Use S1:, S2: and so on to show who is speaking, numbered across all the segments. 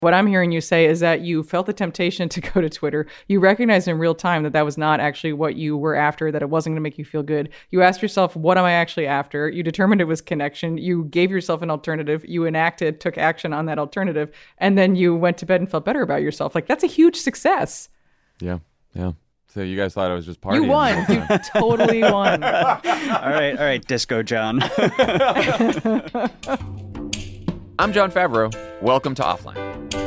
S1: What I'm hearing you say is that you felt the temptation to go to Twitter. You recognized in real time that that was not actually what you were after, that it wasn't going to make you feel good. You asked yourself, what am I actually after? You determined it was connection. You gave yourself an alternative. You took action on that alternative. And then you went to bed and felt better about yourself. Like, that's a huge success.
S2: Yeah. So you guys thought I was just partying.
S1: You won. You totally won.
S3: All right, Disco John.
S2: I'm Jon Favreau. Welcome to Offline.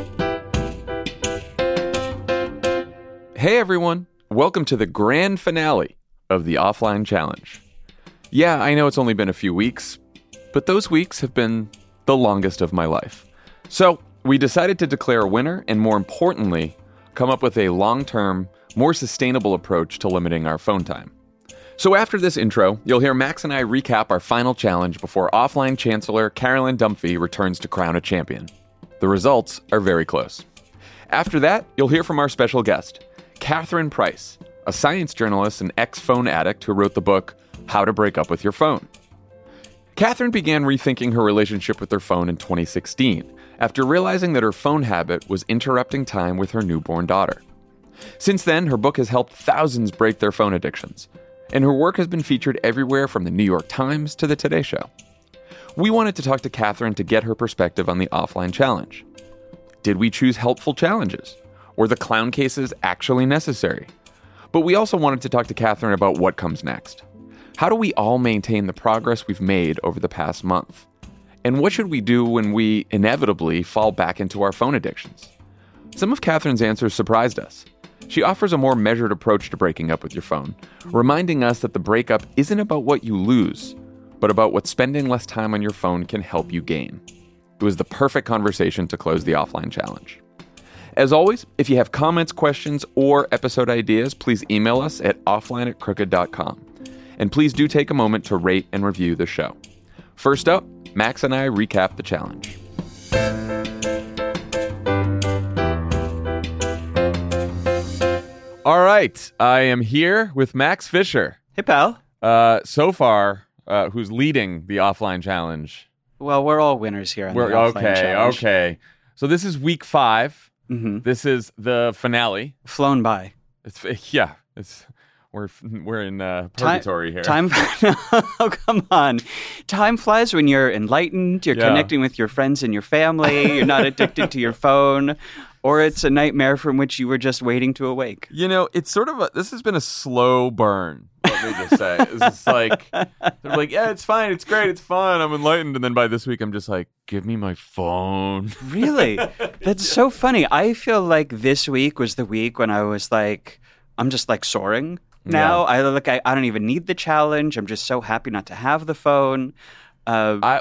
S2: Hey everyone, welcome to the grand finale of the Offline Challenge. Yeah, I know it's only been a few weeks, but those weeks have been the longest of my life. So we decided to declare a winner and, more importantly, come up with a long-term, more sustainable approach to limiting our phone time. So after this intro, you'll hear Max and I recap our final challenge before Offline Chancellor Carolyn Dunphy returns to crown a champion. The results are very close. After that, you'll hear from our special guest, Catherine Price, a science journalist and ex-phone addict who wrote the book, How to Break Up with Your Phone. Catherine began rethinking her relationship with her phone in 2016, after realizing that her phone habit was interrupting time with her newborn daughter. Since then, her book has helped thousands break their phone addictions, and her work has been featured everywhere from the New York Times to the Today Show. We wanted to talk to Catherine to get her perspective on the Offline Challenge. Did we choose helpful challenges? Were the clown cases actually necessary? But we also wanted to talk to Catherine about what comes next. How do we all maintain the progress we've made over the past month? And what should we do when we inevitably fall back into our phone addictions? Some of Catherine's answers surprised us. She offers a more measured approach to breaking up with your phone, reminding us that the breakup isn't about what you lose, but about what spending less time on your phone can help you gain. It was the perfect conversation to close the Offline Challenge. As always, if you have comments, questions, or episode ideas, please email us at offline@crooked.com. And please do take a moment to rate and review the show. First up, Max and I recap the challenge. All right, I am here with Max Fisher.
S3: Hey, pal.
S2: So far, who's leading the Offline Challenge?
S3: Well, we're all winners here on the Offline Challenge.
S2: Okay. So this is week 5.
S3: Mm-hmm.
S2: This is the finale.
S3: Flown by.
S2: We're in purgatory here.
S3: Oh, come on. Time flies when you're enlightened, you're connecting with your friends and your family, you're not addicted to your phone, or it's a nightmare from which you were just waiting to awake.
S2: You know, it's sort of this has been a slow burn, let me just say. It's like, they're like, yeah, it's fine, it's great, it's fun, I'm enlightened. And then by this week, I'm just like, give me my phone.
S3: Really? That's so funny. I feel like this week was the week when I was like, I'm just like soaring. Now I don't even need the challenge. I'm just so happy not to have the phone.
S2: I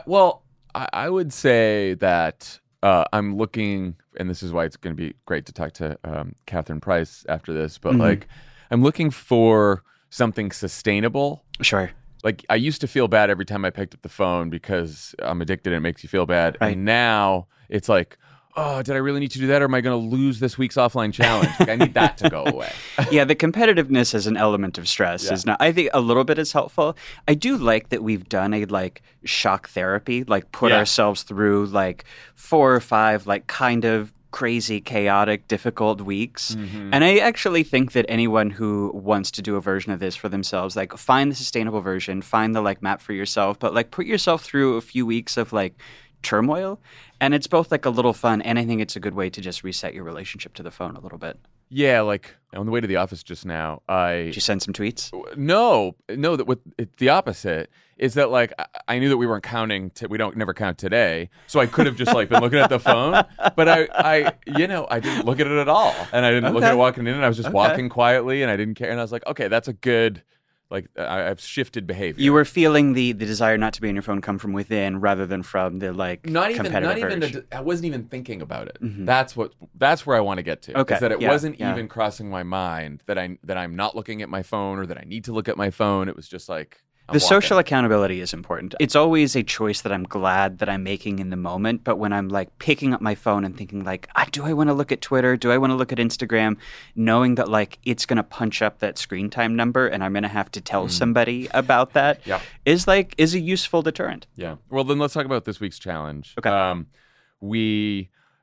S2: would say that I'm looking, and this is why it's going to be great to talk to Catherine Price after this. But like, I'm looking for something sustainable.
S3: Sure.
S2: Like, I used to feel bad every time I picked up the phone because I'm addicted and it makes you feel bad. Right. And now it's like, oh, did I really need to do that, or am I going to lose this week's Offline Challenge? Like, I need that to go away.
S3: Yeah, the competitiveness as an element of stress is not. I think a little bit is helpful. I do like that we've done a shock therapy, put ourselves through 4 or 5 kind of crazy, chaotic, difficult weeks. Mm-hmm. And I actually think that anyone who wants to do a version of this for themselves, find the sustainable version, find the map for yourself, but put yourself through a few weeks of turmoil, and it's both a little fun, and I think it's a good way to just reset your relationship to the phone a little bit.
S2: Yeah, on the way to the office just now,
S3: Did you send some tweets?
S2: No, the opposite is that I knew that we weren't counting. We don't never count today, so I could have just been looking at the phone, but I didn't look at it at all, and I didn't look at it walking in, and I was just walking quietly, and I didn't care, and I was like, okay, that's a good. I've shifted behavior.
S3: You were feeling the desire not to be on your phone come from within rather than from the competitive urge.
S2: I wasn't even thinking about it. Mm-hmm. That's where I want to get to.
S3: Okay.
S2: Is that it wasn't even crossing my mind that I'm not looking at my phone or that I need to look at my phone. It was just
S3: the social accountability is important. It's always a choice that I'm glad that I'm making in the moment. But when I'm picking up my phone and thinking do I want to look at Twitter? Do I want to look at Instagram? Knowing that it's going to punch up that screen time number and I'm going to have to tell somebody about that is a useful deterrent.
S2: Yeah. Well, then let's talk about this week's challenge.
S3: Okay.
S2: We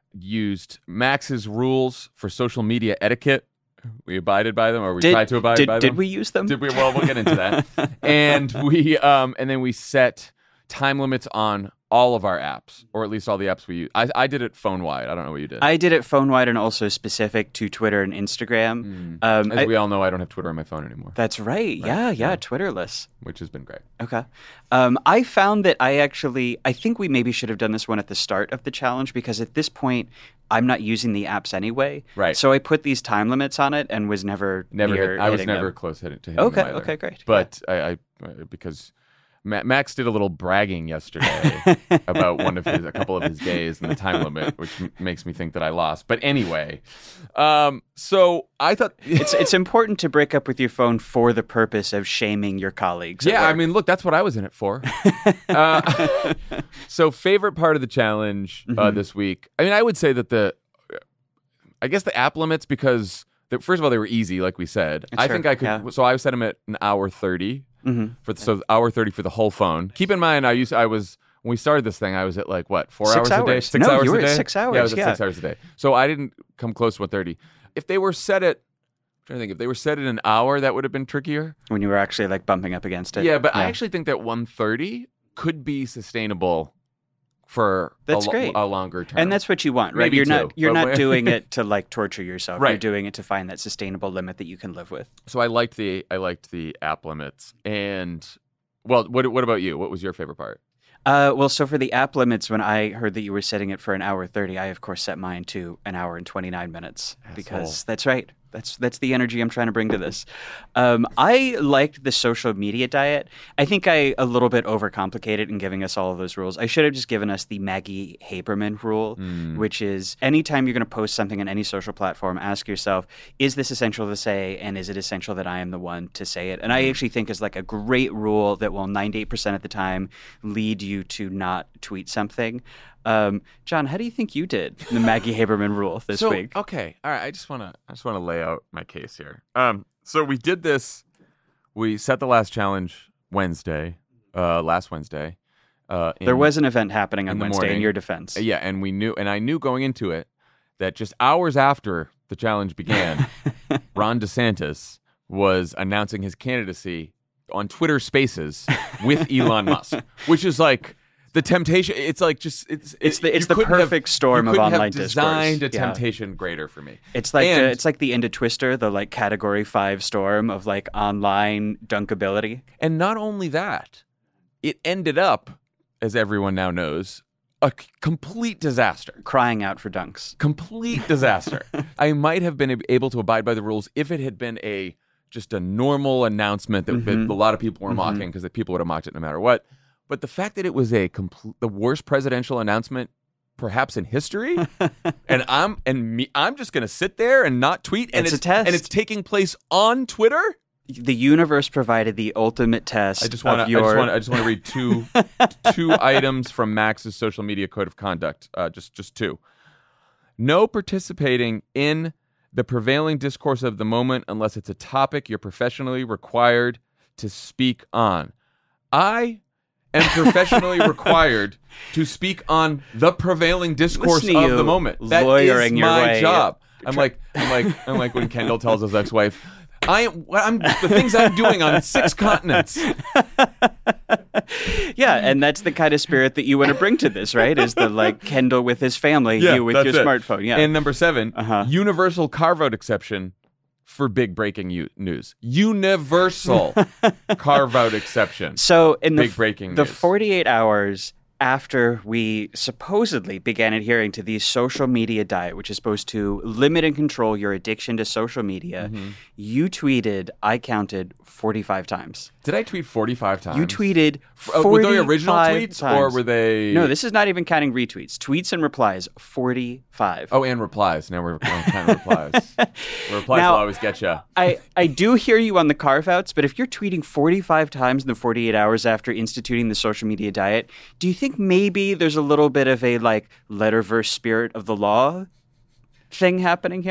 S2: used Max's rules for social media etiquette. We abided by them, or we tried to abide by them.
S3: Did we use them?
S2: Did we? Well, we'll get into that. And then we set time limits on all of our apps, or at least all the apps we use. I did it phone-wide. I don't know what you did.
S3: I did it phone-wide and also specific to Twitter and Instagram.
S2: As we all know, I don't have Twitter on my phone anymore.
S3: That's right. Yeah, Twitterless.
S2: Which has been great.
S3: Okay. I found that I think we maybe should have done this one at the start of the challenge, because at this point, I'm not using the apps anyway.
S2: Right.
S3: So I put these time limits on it and was never
S2: I was never
S3: them.
S2: close to hitting them either.
S3: Okay, great.
S2: But I because Max did a little bragging yesterday about a couple of his days and the time limit, which makes me think that I lost. But anyway, so I thought
S3: it's important to break up with your phone for the purpose of shaming your colleagues.
S2: Yeah, I mean, look, that's what I was in it for. So favorite part of the challenge this week. I mean, I would say that the app limits, because first of all, they were easy, like we said.
S3: Sure,
S2: I think I could. Yeah. So I set them at an hour 30. So hour 30 for the whole phone. Keep in mind, I was when we started this thing, I was at like what, 4 hours a day?
S3: 6 hours. You were at 6 hours.
S2: Yeah, I was at 6 hours a day. So I didn't come close to 130. If they were set at, I'm trying to think, if they were set at an hour, that would have been trickier.
S3: When you were actually like bumping up against it.
S2: Yeah, but I actually think that 130 could be sustainable for a longer term.
S3: And that's what you want, right?
S2: Maybe
S3: you're not doing it to like torture yourself.
S2: Right.
S3: You're doing it to find that sustainable limit that you can live with.
S2: So I liked the app limits. And well, what about you? What was your favorite part?
S3: So for the app limits, when I heard that you were setting it for an hour 30, I of course set mine to an hour and 29 minutes.
S2: Asshole.
S3: Because that's right. That's the energy I'm trying to bring to this. I liked the social media diet. I think I a little bit overcomplicated in giving us all of those rules. I should have just given us the Maggie Haberman rule, which is anytime you're going to post something on any social platform, ask yourself, is this essential to say, and is it essential that I am the one to say it? And I actually think is like a great rule that will 98% of the time lead you to not tweet something. John, how do you think you did the Maggie Haberman rule this week?
S2: Okay, all right. I just want to lay out my case here. So we did this. We set the last challenge last Wednesday.
S3: There was an event happening on Wednesday
S2: morning.
S3: In your defense.
S2: Yeah, and I knew going into it that just hours after the challenge began, Ron DeSantis was announcing his candidacy on Twitter Spaces with Elon Musk, which is like. The temptation, it's like just it's
S3: the perfect storm of online discourse.
S2: You couldn't have designed a temptation greater for me.
S3: It's like it's like the end of Twister, the like Category 5 storm of like online dunkability.
S2: And not only that, it ended up, as everyone now knows, a complete disaster.
S3: Crying out for dunks.
S2: Complete disaster. I might have been able to abide by the rules if it had been just a normal announcement that a lot of people were mocking, because people would have mocked it no matter what. But the fact that it was the worst presidential announcement perhaps in history, and I'm just going to sit there and not tweet, and
S3: it's a test,
S2: and it's taking place on Twitter.
S3: The universe provided the ultimate test.
S2: I just want to read two items from Max's social media code of conduct. Just two. No participating in the prevailing discourse of the moment unless it's a topic you're professionally required to speak on. I am professionally required to speak on the prevailing discourse of the moment. That is my job. I'm like when Kendall tells his ex-wife, I'm the things I'm doing on 6 continents.
S3: Yeah, and that's the kind of spirit that you want to bring to this, right? Is the like Kendall with his family, you with your smartphone. Yeah.
S2: And number 7, universal carve-out exception for big breaking news. Universal carve-out exception.
S3: So in
S2: big breaking
S3: the
S2: news.
S3: 48 hours after we supposedly began adhering to the social media diet, which is supposed to limit and control your addiction to social media, you tweeted, I counted 45 times.
S2: Did I tweet 45 times?
S3: You tweeted 45
S2: were they original tweets
S3: times.
S2: Or were they...
S3: No, this is not even counting retweets. Tweets and replies, 45.
S2: Oh, and replies. Now we're counting replies. Replies will always get you.
S3: I do hear you on the carve-outs, but if you're tweeting 45 times in the 48 hours after instituting the social media diet, do you think maybe there's a little bit of a like letter verse spirit of the law thing happening here?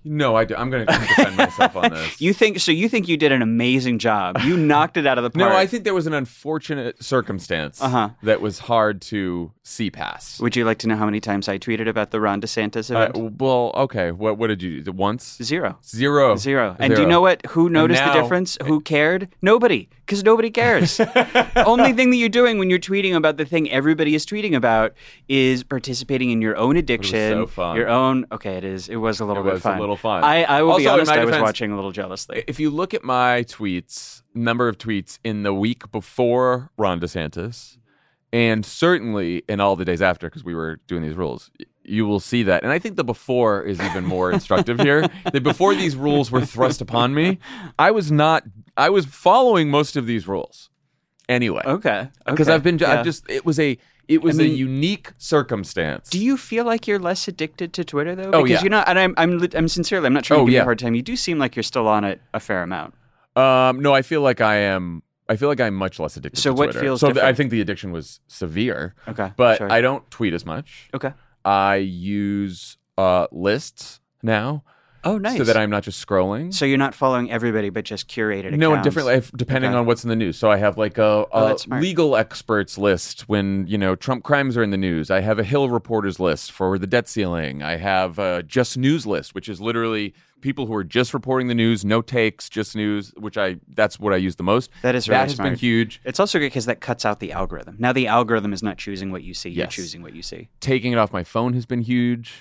S2: No, I'm going to defend myself on this.
S3: You think you did an amazing job. You knocked it out of the park.
S2: No, I think there was an unfortunate circumstance that was hard to see past.
S3: Would you like to know how many times I tweeted about the Ron DeSantis event?
S2: Well, okay. What did you do? Once?
S3: Zero.
S2: And
S3: do you know what? Who noticed the difference? Who cared? Nobody. Because nobody cares. Only thing that you're doing when you're tweeting about the thing everybody is tweeting about is participating in your own addiction.
S2: It was so fun.
S3: Your own. Okay, it is. It was a little bit fun.
S2: A little fun.
S3: I will be
S2: Also,
S3: honest.
S2: in my
S3: I was
S2: defense,
S3: watching a little jealously.
S2: If you look at my tweets, number of tweets in the week before Ron DeSantis, and certainly in all the days after, because we were doing these rules, you will see that. And I think the before is even more instructive here. The before these rules were thrust upon me, I was following most of these rules anyway.
S3: Okay.
S2: Because it was a unique circumstance.
S3: Do you feel like you're less addicted to Twitter though?
S2: Oh,
S3: because
S2: yeah.
S3: you're not, and I'm sincerely, I'm not trying to give you a hard time. You do seem like you're still on it a fair amount.
S2: No, I feel like I am. I feel like I'm much less addicted to Twitter.
S3: So what feels different?
S2: I think the addiction was severe.
S3: Okay.
S2: But
S3: sure.
S2: I don't tweet as much.
S3: Okay.
S2: I use lists now.
S3: Oh, nice.
S2: So that I'm not just scrolling.
S3: So you're not following everybody, but just curated accounts.
S2: No, differently, depending on what's in the news. So I have like a legal experts list when, Trump crimes are in the news. I have a Hill reporters list for the debt ceiling. I have a Just News list, which is literally people who are just reporting the news, no takes, just news, that's what I use the most.
S3: That is really
S2: That has
S3: smart.
S2: been huge.
S3: It's also good because that cuts out the algorithm. Now the algorithm is not choosing what you see. You're
S2: Yes.
S3: choosing what you see.
S2: Taking it off my phone has been huge.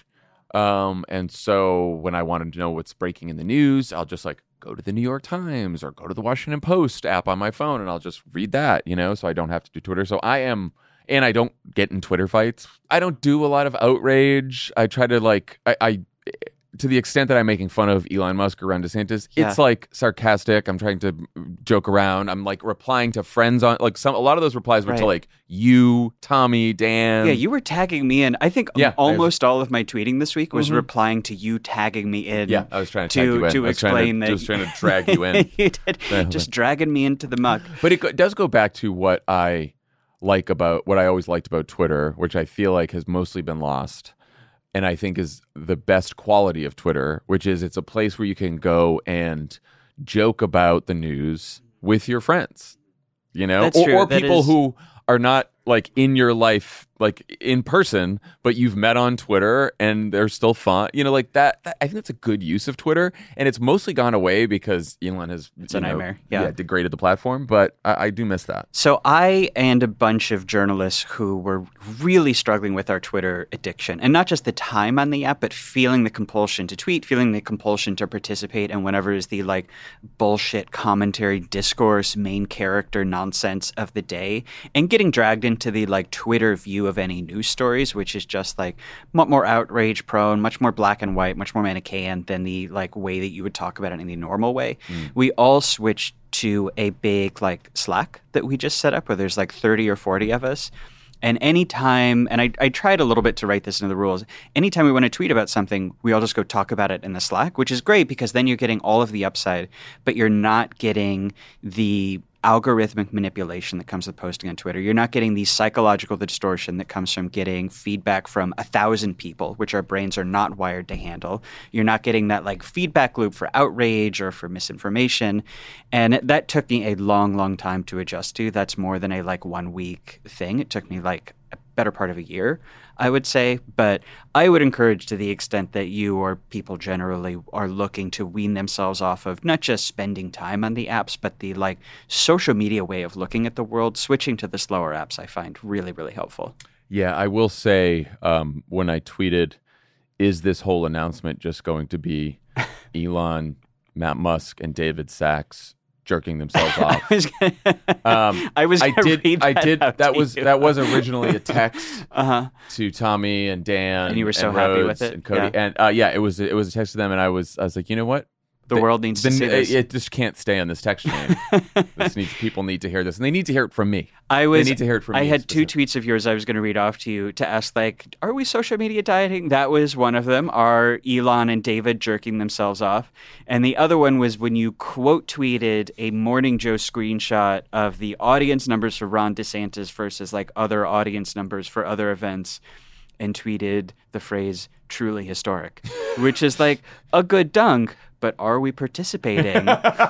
S2: And so when I wanted to know what's breaking in the news, I'll just go to the New York Times or go to the Washington Post app on my phone and I'll just read that, so I don't have to do Twitter. So and I don't get in Twitter fights. I don't do a lot of outrage. I try to I to the extent that I'm making fun of Elon Musk or Ron DeSantis, it's sarcastic. I'm trying to joke around. I'm replying to friends on a lot of those replies were to you, Tommy, Dan.
S3: Yeah, you were tagging me in. I think almost all of my tweeting this week was replying to you tagging me in.
S2: Yeah, I was trying to tag you in.
S3: To explain that.
S2: I was trying to drag you in.
S3: You did. Just dragging me into the muck.
S2: But it does go back to what I always liked about Twitter, which I feel like has mostly been lost. And I think is the best quality of Twitter, which is it's a place where you can go and joke about the news with your friends,
S3: That's true.
S2: or people who are not in your life, in person, but you've met on Twitter and they're still fun. That I think that's a good use of Twitter. And it's mostly gone away because Elon has
S3: it's a nightmare. Yeah,
S2: degraded the platform. But I do miss that.
S3: So I and a bunch of journalists who were really struggling with our Twitter addiction, and not just the time on the app, but feeling the compulsion to tweet, feeling the compulsion to participate in whenever is the bullshit commentary, discourse, main character nonsense of the day, and getting dragged into the Twitter view of any news stories, which is just much more outrage prone, much more black and white, much more Manichaean than the way that you would talk about it in the normal way. We all switched to a big Slack that we just set up where there's 30 or 40 of us. And anytime, and I tried a little bit to write this into the rules, anytime we want to tweet about something, we all just go talk about it in the Slack, which is great because then you're getting all of the upside, but you're not getting the algorithmic manipulation that comes with posting on Twitter. You're not getting the psychological distortion that comes from getting feedback from 1,000 people, which our brains are not wired to handle. You're not getting that feedback loop for outrage or for misinformation. And that took me a long, long time to adjust to. That's more than a 1 week thing. It took me a better part of a year, I would say. But I would encourage, to the extent that you or people generally are looking to wean themselves off of not just spending time on the apps, but the social media way of looking at the world, switching to the slower apps I find really, really helpful.
S2: Yeah, I will say when I tweeted, is this whole announcement just going to be Elon, Matt Musk, and David Sachs jerking themselves off? That was originally a text to Tommy and Dan,
S3: and you were so
S2: and
S3: happy
S2: Rhodes
S3: with it,
S2: and Cody, and it was a text to them, and I was like, you know what?
S3: The world needs to see this.
S2: It just can't stay on this text chain. People need to hear this, and they need to hear it from me.
S3: They need to hear it from me. I had 2 tweets of yours I was going to read off to you to ask, are we social media dieting? That was one of them. Are Elon and David jerking themselves off? And the other one was when you quote tweeted a Morning Joe screenshot of the audience numbers for Ron DeSantis versus other audience numbers for other events. and tweeted the phrase "truly historic," which is like a good dunk. But are we participating,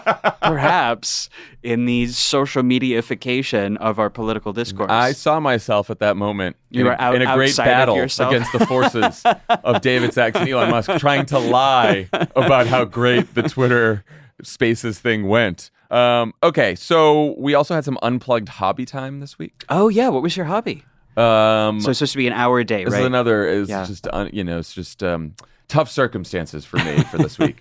S3: perhaps, in the social mediaification of our political discourse?
S2: I saw myself at that moment
S3: You were
S2: in a great battle against the forces of David Sachs and Elon Musk, trying to lie about how great the Twitter Spaces thing went. Okay, so we also had some unplugged hobby time this week.
S3: Oh, yeah. What was your hobby? So it's supposed to be an hour a day,
S2: This
S3: right?
S2: is another, it's just tough circumstances for me for this week.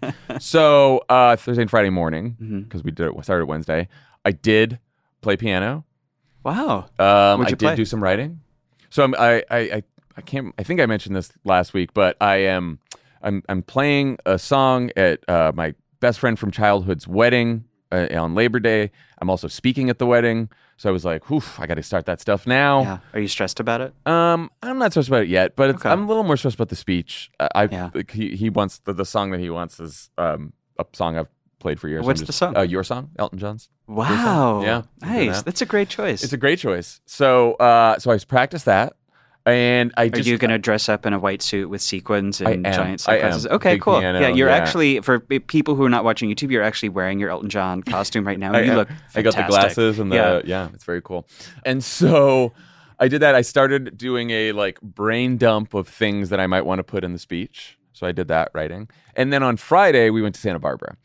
S2: So Thursday and Friday morning, because we started Wednesday, I did play piano.
S3: Wow.
S2: I
S3: you
S2: did
S3: play?
S2: do some writing. So I think I mentioned this last week, but I'm playing a song at my best friend from childhood's wedding on Labor Day. I'm also speaking at the wedding. So I was like, I got to start that stuff now.
S3: Yeah. Are you stressed about it?
S2: I'm not stressed about it yet, but
S3: Okay.
S2: I'm a little more stressed about the speech.
S3: Yeah.
S2: He wants the song that he wants is a song I've played for years.
S3: What's the song?
S2: Your Song, Elton John's.
S3: Wow.
S2: Yeah.
S3: Nice. That's a great choice.
S2: It's a great choice. So I practiced that, and
S3: Are you going to dress up in a white suit with sequins and
S2: I am.
S3: giant sunglasses?
S2: I am.
S3: Okay,
S2: Big
S3: cool.
S2: piano,
S3: yeah, you're
S2: yeah.
S3: actually, for people who are not watching YouTube, you're actually wearing your Elton John costume right now. And you look fantastic.
S2: I got the glasses and yeah, it's very cool. And so I did that. I started doing a brain dump of things that I might want to put in the speech. So I did that writing. And then on Friday, we went to Santa Barbara.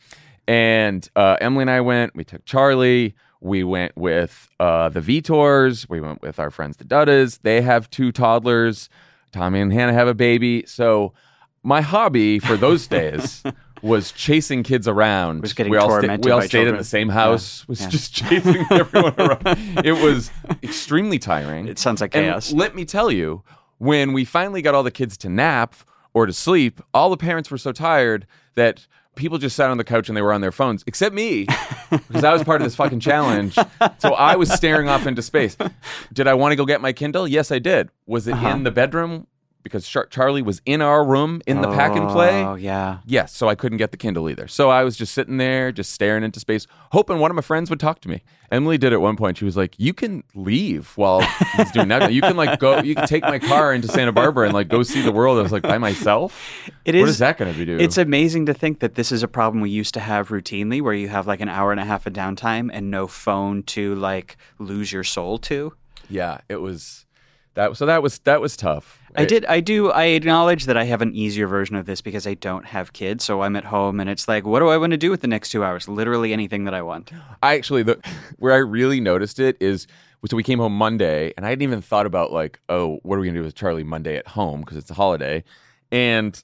S2: And Emily and I went. We took Charlie. We went with the Vitors. We went with our friends, the Duddas. They have 2 toddlers. Tommy and Hannah have a baby. So my hobby for those days was chasing kids around.
S3: Was getting
S2: we all
S3: tormented
S2: we all
S3: by
S2: stayed in
S3: children.
S2: the same house.
S3: Yeah.
S2: Was
S3: Yeah.
S2: just chasing everyone around. It was extremely tiring.
S3: It sounds like
S2: And
S3: chaos.
S2: let me tell you, when we finally got all the kids to nap or to sleep, all the parents were so tired that people just sat on the couch and they were on their phones, except me, because I was part of this fucking challenge. So I was staring off into space. Did I want to go get my Kindle? Yes, I did. Was it in the bedroom? Because Charlie was in our room in the pack and play.
S3: Oh, yeah.
S2: Yes, so I couldn't get the Kindle either. So I was just sitting there, just staring into space, hoping one of my friends would talk to me. Emily did at one point. She was like, "You can leave while he's doing that. You can go. You can take my car into Santa Barbara and go see the world." I was like, "By myself? What is that going to do?"
S3: It's amazing to think that this is a problem we used to have routinely, where you have an hour and a half of downtime and no phone to lose your soul to.
S2: Yeah, it was that. So that was tough.
S3: I acknowledge that I have an easier version of this because I don't have kids. So I'm at home and it's like, what do I want to do with the next 2 hours? Literally anything that I want.
S2: I actually, where I really noticed it is, so we came home Monday and I hadn't even thought about what are we going to do with Charlie Monday at home because it's a holiday. And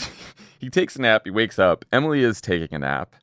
S2: he takes a nap, he wakes up, Emily is taking a nap.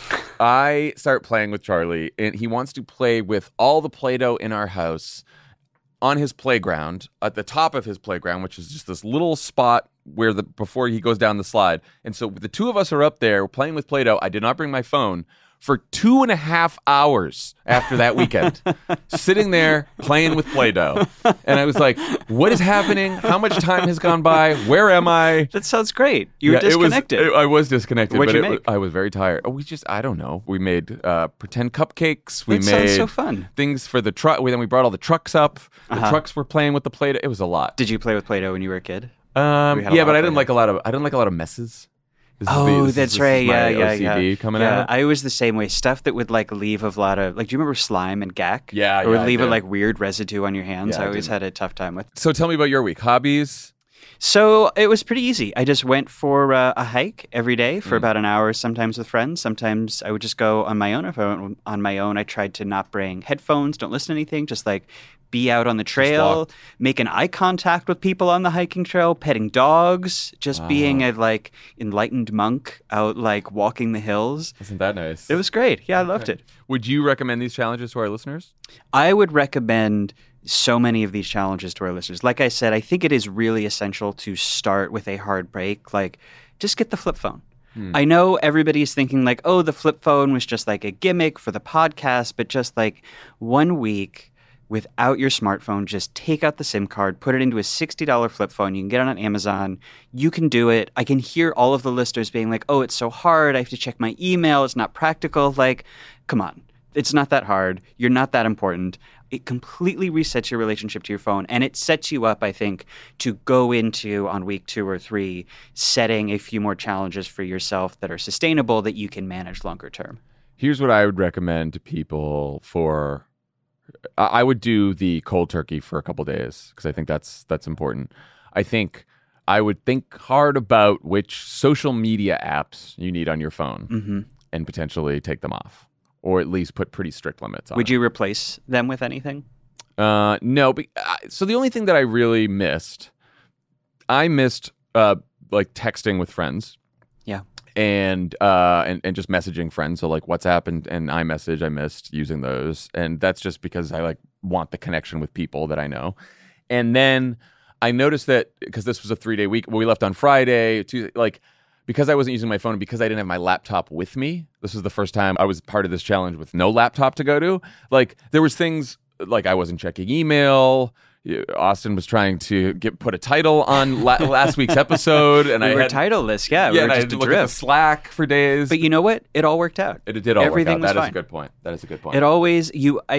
S2: I start playing with Charlie and he wants to play with all the Play-Doh in our house on his playground, at the top of his playground, which is just this little spot where before he goes down the slide. And so the 2 of us are up there playing with Play-Doh. I did not bring my phone for 2.5 hours after that weekend, sitting there playing with Play-Doh. And I was like, what is happening? How much time has gone by? Where am I?
S3: That sounds great. You were disconnected.
S2: I was disconnected.
S3: What'd you make?
S2: I was very tired. I don't know. We made pretend cupcakes.
S3: That sounds so fun.
S2: Things for the truck. Then we brought all the trucks up. The trucks were playing with the Play-Doh. It was a lot.
S3: Did you play with Play-Doh when you were a kid?
S2: Yeah, but I didn't like a lot of messes.
S3: That's right. Yeah.
S2: OCD coming out.
S3: I was the same way. Stuff that would leave a lot of do you remember slime and gack?
S2: Yeah,
S3: Or would
S2: I
S3: leave
S2: do.
S3: a weird residue on your hands.
S2: Yeah,
S3: I
S2: I
S3: always
S2: do.
S3: had a tough time with.
S2: So tell me about your week. Hobbies?
S3: So it was pretty easy. I just went for a hike every day for about an hour, sometimes with friends. Sometimes I would just go on my own. If I went on my own, I tried to not bring headphones, don't listen to anything, just be out on the trail,
S2: walk.
S3: making eye contact with people on the hiking trail, petting dogs, just being a enlightened monk out walking the hills.
S2: Isn't that nice?
S3: It was great. Yeah, I loved it.
S2: Would you recommend these challenges to our listeners?
S3: I would recommend so many of these challenges to our listeners. Like I said, I think it is really essential to start with a hard break. Just get the flip phone. I know everybody's thinking oh, the flip phone was just a gimmick for the podcast, but just 1 week without your smartphone, just take out the SIM card, put it into a $60 flip phone. You can get it on Amazon. You can do it. I can hear all of the listeners being oh, it's so hard. I have to check my email. It's not practical. Come on. It's not that hard. You're not that important. it completely resets your relationship to your phone. And it sets you up, I think, to go into, on week 2 or 3, setting a few more challenges for yourself that are sustainable that you can manage longer term.
S2: Here's what I would recommend to people for... I would do the cold turkey for a couple days because I think that's important. I think I would think hard about which social media apps you need on your phone and potentially take them off, or at least put pretty strict limits on
S3: Would you replace them with anything?
S2: No. So the only thing that I really missed, like texting with friends.
S3: Yeah.
S2: And just messaging friends. So like WhatsApp and iMessage, I missed using those. And that's just because I like want the connection with people that I know. And then I noticed that because this was a 3-day week, we left on Friday, Tuesday, like because I wasn't using my phone and because I didn't have my laptop with me, this was the first time I was part of this challenge with no laptop to go to. Like there was things like I wasn't checking email. Austin was trying to put a title on last week's episode, and
S3: we were titleless. Yeah, we were
S2: and
S3: just
S2: I had to look at the Slack for days.
S3: But you know what? It all worked out.
S2: It did all
S3: Everything
S2: work out.
S3: Was
S2: That is
S3: fine.
S2: a good point. That is a good point.
S3: It always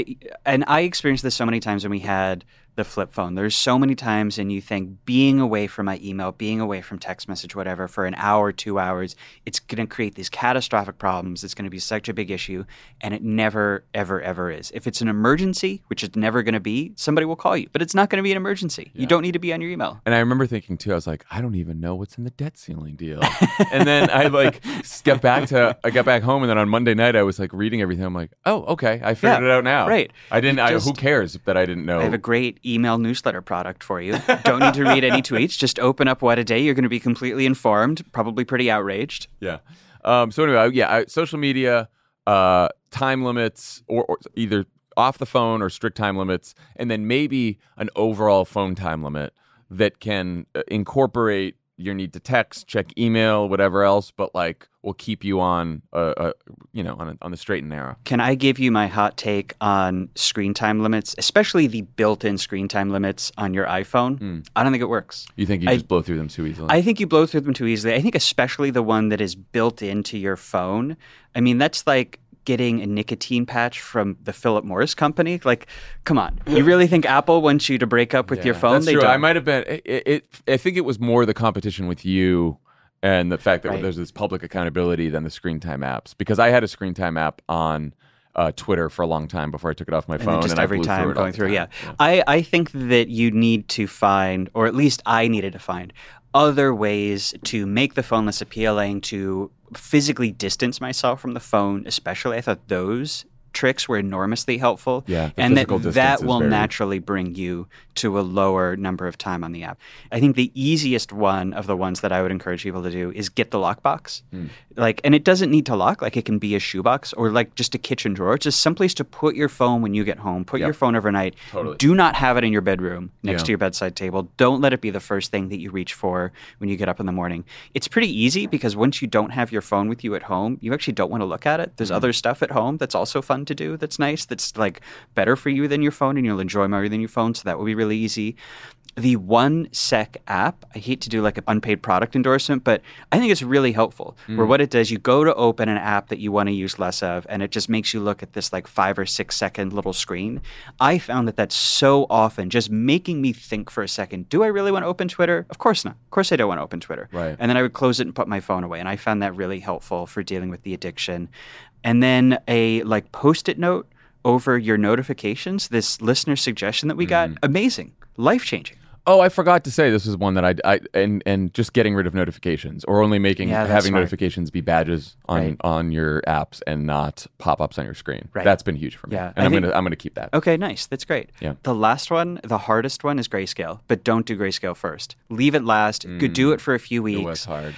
S3: I experienced this so many times when we had the flip phone. There's so many times, and you think being away from my email, being away from text message, whatever, for an hour, 2 hours, it's going to create these catastrophic problems. It's going to be such a big issue, and it never, ever, ever is. If it's an emergency, which it's never going to be, somebody will call you, but it's not going to be an emergency. Yeah. You don't need to be on your email.
S2: And I remember thinking too, I was like, I don't even know what's in the debt ceiling deal. And then I got back home, and then on Monday night I was like reading everything. I'm like, oh, okay, I figured it out now.
S3: Right.
S2: Who cares that I didn't know?
S3: I have a great email newsletter product for you. Don't need to read any tweets. Just open up What a Day. You're going to be completely informed, probably pretty outraged.
S2: Yeah. So anyway, social media, time limits, or either off the phone or strict time limits, and then maybe an overall phone time limit that can incorporate your need to text, check email, whatever else, but like will keep you on, on the straight and narrow.
S3: Can I give you my hot take on screen time limits, especially the built-in screen time limits on your iPhone? I don't think it works.
S2: You think you just blow through them too easily?
S3: I think you blow through them too easily. I think especially the one that is built into your phone. I mean, that's like getting a nicotine patch from the Philip Morris company. Like, come on. You really think Apple wants you to break up with your phone?
S2: That's true. I might have been. I think it was more the competition with you and the fact that there's this public accountability than the screen time apps. Because I had a screen time app on Twitter for a long time before I took it off my phone.
S3: And every time going through, yeah. I think that you need to find, or at least I needed to find, other ways to make the phone less appealing, to physically distance myself from the phone, especially. I thought those tricks were enormously helpful.
S2: Yeah,
S3: and that will naturally bring you to a lower number of time on the app. I think the easiest one of the ones that I would encourage people to do is get the lockbox. And it doesn't need to lock. Like, it can be a shoebox or like just a kitchen drawer. It's just someplace to put your phone when you get home. Put your phone overnight.
S2: Totally.
S3: Do not have it in your bedroom next to your bedside table. Don't let it be the first thing that you reach for when you get up in the morning. It's pretty easy because once you don't have your phone with you at home, you actually don't want to look at it. There's other stuff at home that's also fun to do, that's nice, that's like better for you than your phone, and you'll enjoy more than your phone, so that will be really easy. The OneSec app, I hate to do like an unpaid product endorsement, but I think it's really helpful. Where what it does, you go to open an app that you want to use less of, and it just makes you look at this like 5 or 6 second little screen. I found that that's so often just making me think for a second, do I really want to open Twitter? Of course not. Of course I don't want to open Twitter.
S2: Right.
S3: And then I would close it and put my phone away, and I found that really helpful for dealing with the addiction. And then a like Post-it note over your notifications, this listener suggestion that we got, amazing, life-changing.
S2: Oh, I forgot to say this is one that and just getting rid of notifications, or only having notifications be badges on your apps and not pop-ups on your screen.
S3: Right.
S2: That's been huge for me.
S3: Yeah.
S2: And I'm gonna keep that.
S3: Okay, nice. That's great.
S2: Yeah.
S3: The last one, the hardest one, is grayscale, but don't do grayscale first. Leave it last. Do it for a few weeks.
S2: It was hard.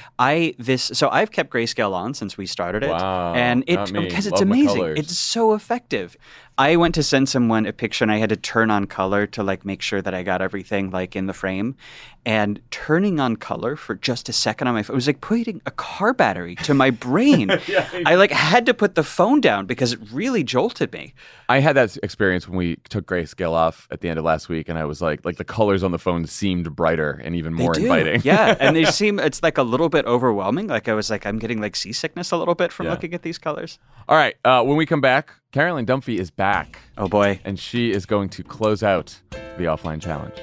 S3: So I've kept grayscale on since we started it.
S2: Wow.
S3: And because it's amazing. It's so effective. I went to send someone a picture and I had to turn on color to like make sure that I got everything like in the frame, and turning on color for just a second on my phone, it was like putting a car battery to my brain. I like had to put the phone down because it really jolted me.
S2: I had that experience when we took grayscale off at the end of last week, and I was like the colors on the phone seemed brighter and even more inviting.
S3: Yeah, and they seem, it's like a little bit overwhelming. Like I was like, I'm getting like seasickness a little bit from looking at these colors.
S2: All right, when we come back, Caroline Dunphy is back.
S3: Oh boy.
S2: And she is going to close out the offline challenge.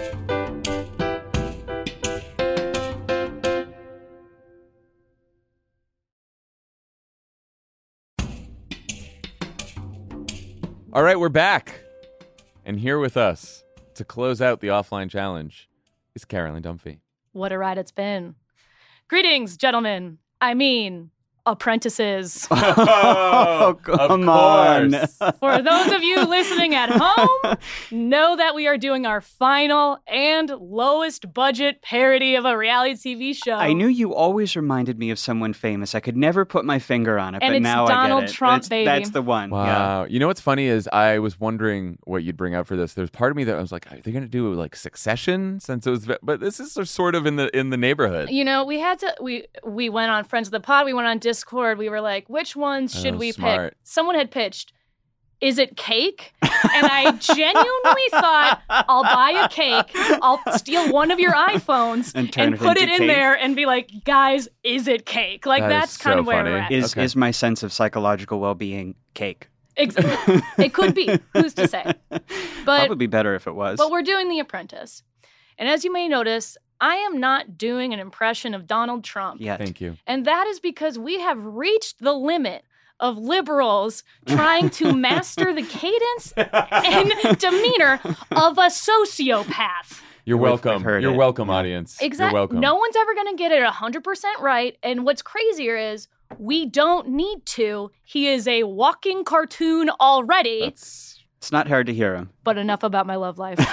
S2: All right, we're back. And here with us to close out the offline challenge is Caroline Dunphy.
S4: What a ride it's been. Greetings, gentlemen. I mean, apprentices.
S3: Oh, come on.
S4: For those of you listening at home, know that we are doing our final and lowest budget parody of a reality TV show.
S3: I knew you always reminded me of someone famous. I could never put my finger on it,
S4: and
S3: but
S4: it's
S3: now
S4: Donald
S3: I get it.
S4: Trump, baby.
S3: That's the one.
S2: Wow.
S3: Yeah.
S2: You know what's funny is I was wondering what you'd bring out for this. There's part of me that I was like, are they going to do like Succession? Since it was, but this is sort of in the neighborhood.
S4: You know, we had to. We went on Friends of the Pod. We went on Discord. We were like, which ones should we
S2: smart.
S4: pick? Someone had pitched, is it cake? And I genuinely thought, I'll buy a cake, I'll steal one of your iPhones
S3: and
S4: put it in
S3: cake.
S4: there and be like, guys, is it cake? Like, that's kind of where we're at.
S3: Is my sense of psychological well-being cake?
S4: It could be. Who's to say? But
S3: Probably be better if it was.
S4: But we're doing The Apprentice. And as you may notice, I am not doing an impression of Donald Trump.
S3: Yet.
S2: Thank you.
S4: And that is because we have reached the limit of liberals trying to master the cadence and demeanor of a sociopath.
S2: You're welcome.
S3: heard
S2: You're
S3: it.
S2: welcome, audience.
S4: Exactly.
S2: You're welcome.
S4: No one's ever going to get it 100% right. And what's crazier is we don't need to. He is a walking cartoon already.
S3: It's not hard to hear him.
S4: But enough about my love life.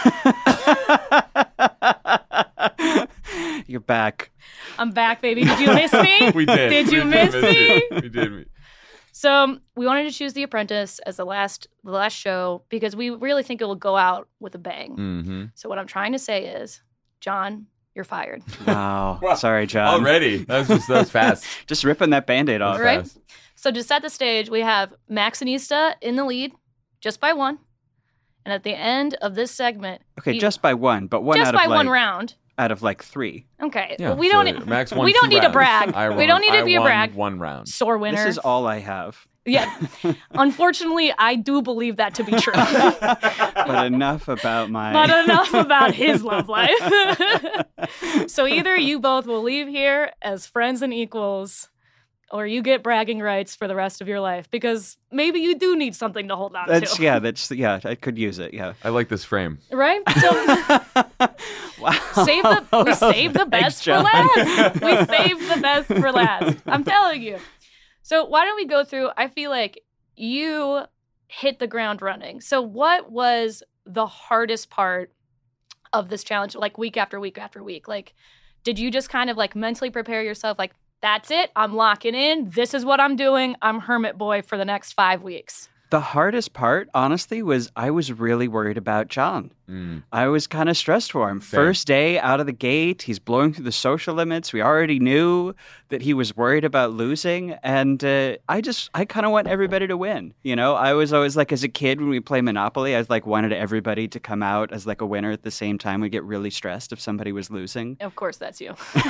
S3: You're back.
S4: I'm back, baby. Did you miss me?
S2: We did.
S4: Did you miss me?
S2: We did.
S4: So we wanted to choose The Apprentice as the last show because we really think it will go out with a bang.
S2: Mm-hmm.
S4: So what I'm trying to say is, John, you're fired.
S3: Wow. Sorry, John.
S2: Already. That was fast.
S3: Just ripping that Band-Aid off.
S4: Right? So to set the stage, we have Max and Ista in the lead, just by one. And at the end of this segment...
S3: Okay, just by one, but one
S4: just
S3: out of
S4: by
S3: like...
S4: one round.
S3: Out of like three.
S4: Okay.
S2: Yeah,
S4: Well, we don't need to brag. We don't need to be a brag.
S2: One round.
S4: Sore winner.
S3: This is all I have.
S4: Yeah. Unfortunately, I do believe that to be true.
S3: But enough about my...
S4: But enough about his love life. So either you both will leave here as friends and equals, or you get bragging rights for the rest of your life, because maybe you do need something to hold on to.
S3: Yeah, I could use it, yeah.
S2: I like this frame.
S4: Right? So
S3: Wow.
S4: we save the best for last. We save the best for last. I'm telling you. So why don't we go through, I feel like you hit the ground running. So what was the hardest part of this challenge, like week after week after week? Like, did you just kind of like mentally prepare yourself like, that's it, I'm locking in, this is what I'm doing, I'm Hermit Boy for the next 5 weeks?
S3: The hardest part, honestly, was I was really worried about John. I was kind of stressed for him.
S2: Same.
S3: First day out of the gate, he's blowing through the social limits. We already knew that he was worried about losing. And I kind of want everybody to win. You know, I was always like, as a kid, when we play Monopoly, I like wanted everybody to come out as like a winner at the same time. We get really stressed if somebody was losing.
S4: Of course, that's you.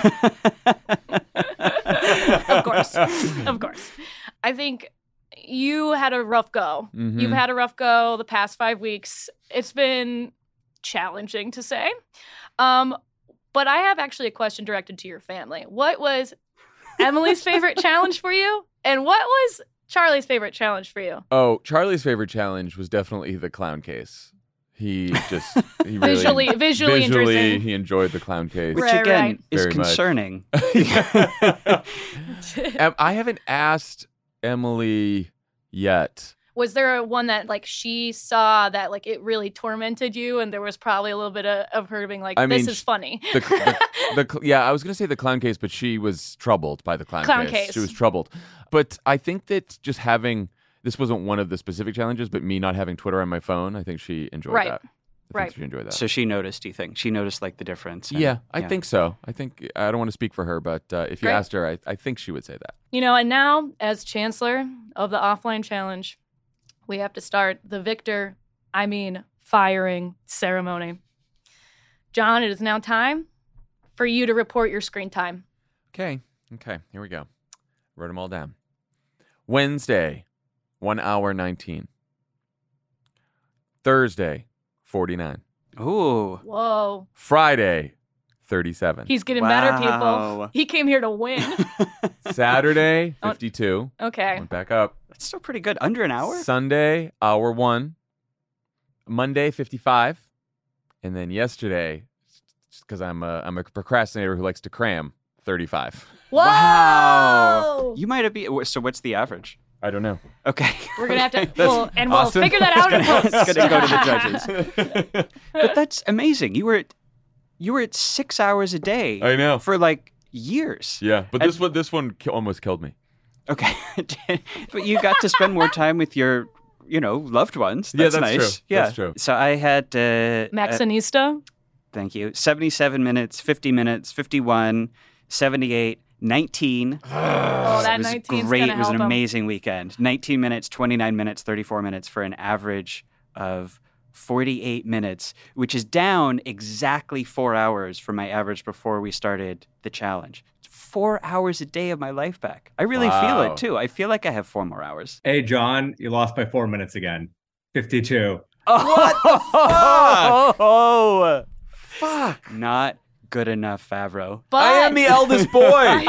S4: Of course. I think you had a rough go.
S2: Mm-hmm.
S4: You've had a rough go the past 5 weeks. It's been challenging to say. But I have actually a question directed to your family. What was Emily's favorite challenge for you? And what was Charlie's favorite challenge for you?
S2: Oh, Charlie's favorite challenge was definitely the clown case. He
S4: Visually interesting.
S2: He enjoyed the clown case.
S3: Which,
S4: Right,
S3: again,
S4: right.
S3: is
S2: Very much.
S3: concerning.
S2: I haven't asked Emily yet.
S4: Was there one that like she saw that like it really tormented you, and there was probably a little bit of her being like, "This is funny."
S2: Yeah, I was going to say the clown case, but she was troubled by the clown case. She was troubled. But I think that just having this wasn't one of the specific challenges, but me not having Twitter on my phone, I think she enjoyed
S4: Right.
S2: that.
S4: Right.
S2: she'd enjoy that.
S3: So she noticed, do you think? She noticed like the difference? and-
S2: Yeah, I think so. I don't want to speak for her, but if you
S4: Great.
S2: asked her, I think she would say that.
S4: And now, as Chancellor of the Offline Challenge, we have to start the firing ceremony. John, it is now time for you to report your screen time.
S2: Okay, here we go. Wrote them all down. Wednesday, 1 hour 19. Thursday, 49.
S3: Ooh.
S4: Whoa.
S2: Friday, 37.
S4: He's getting better, people.
S3: Wow.
S4: He came here to win.
S2: Saturday, 52.
S4: Okay.
S2: Went back up.
S3: That's still pretty good. Under an hour?
S2: Sunday, hour 1. Monday, 55. And then yesterday, just because I'm a procrastinator who likes to cram, 35.
S4: Whoa!
S3: Wow. You might have been. So what's the average?
S2: I don't know.
S3: Okay.
S4: We're going to have to, we'll
S2: Austin.
S4: figure that out in post.
S3: It's going to go to the judges. But that's amazing. You were at 6 hours a day.
S2: I know.
S3: For like years.
S2: Yeah, but this one almost killed me.
S3: Okay. But you got to spend more time with your, loved ones. That's
S2: that's
S3: nice.
S2: true.
S3: Yeah.
S2: That's true.
S3: So I had
S4: Maxinista.
S3: thank you. 77 minutes, 50 minutes, 51, 78, 19.
S4: Oh, that
S3: It was
S4: 19's
S3: great.
S4: gonna
S3: It was an
S4: help 'em.
S3: amazing weekend. 19 minutes, 29 minutes, 34 minutes for an average of 48 minutes, which is down exactly 4 hours from my average before we started the challenge. 4 hours a day of my life back. I really feel
S2: Wow.
S3: it too. I feel like I have 4 more hours.
S5: Hey, John, you lost by 4 minutes again. 52.
S3: What the fuck? Oh,
S2: Fuck.
S3: not good enough, Favreau.
S4: But
S2: I am the eldest boy.
S4: I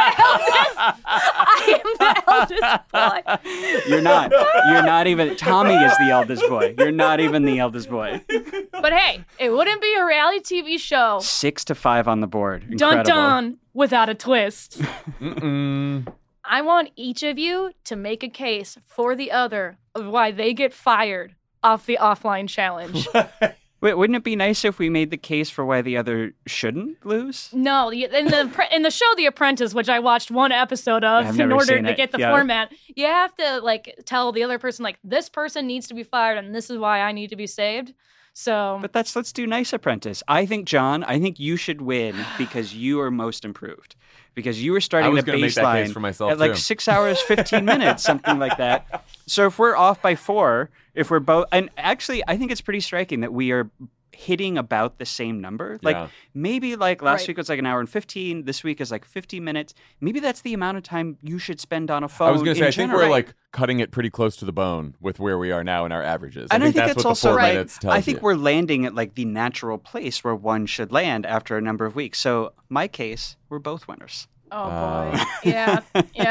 S4: am the eldest boy.
S3: You're not. You're not even. Tommy is the eldest boy. You're not even the eldest boy.
S4: But hey, it wouldn't be a reality TV show.
S3: 6-5 on the board.
S4: Dun
S3: Incredible.
S4: dun, without a twist.
S2: Mm-mm.
S4: I want each of you to make a case for the other of why they get fired off the offline challenge.
S3: Wait, wouldn't it be nice if we made the case for why the other shouldn't lose?
S4: No, in the show The Apprentice, which I watched one episode of
S3: I've
S4: in
S3: never
S4: order
S3: seen
S4: to
S3: it.
S4: get the
S3: Yeah.
S4: format, you have to tell the other person this person needs to be fired and this is why I need to be saved. So
S3: But let's do Nice Apprentice. I think you should win because you are most improved. Because you were
S2: I
S3: starting
S2: was
S3: the
S2: going to make that
S3: baseline
S2: case for myself,
S3: at like
S2: too.
S3: 6 hours, 15 minutes, something like that. So if we're off by 4, if we're both, and actually I think it's pretty striking that we are hitting about the same number.
S2: Yeah.
S3: Maybe last
S4: Right.
S3: week was like an hour and 15. This week is like 50 minutes. Maybe that's the amount of time you should spend on a phone.
S2: I was going to say,
S3: in
S2: I think
S3: general.
S2: we're cutting it pretty close to the bone with where we are now in our averages.
S3: And I think
S2: that's
S3: it's
S2: what
S3: also
S2: the 4
S4: right.
S2: minutes tells
S3: I think
S2: you.
S3: we're landing at the natural place where one should land after a number of weeks. So my case, we're both winners.
S4: oh boy, yeah.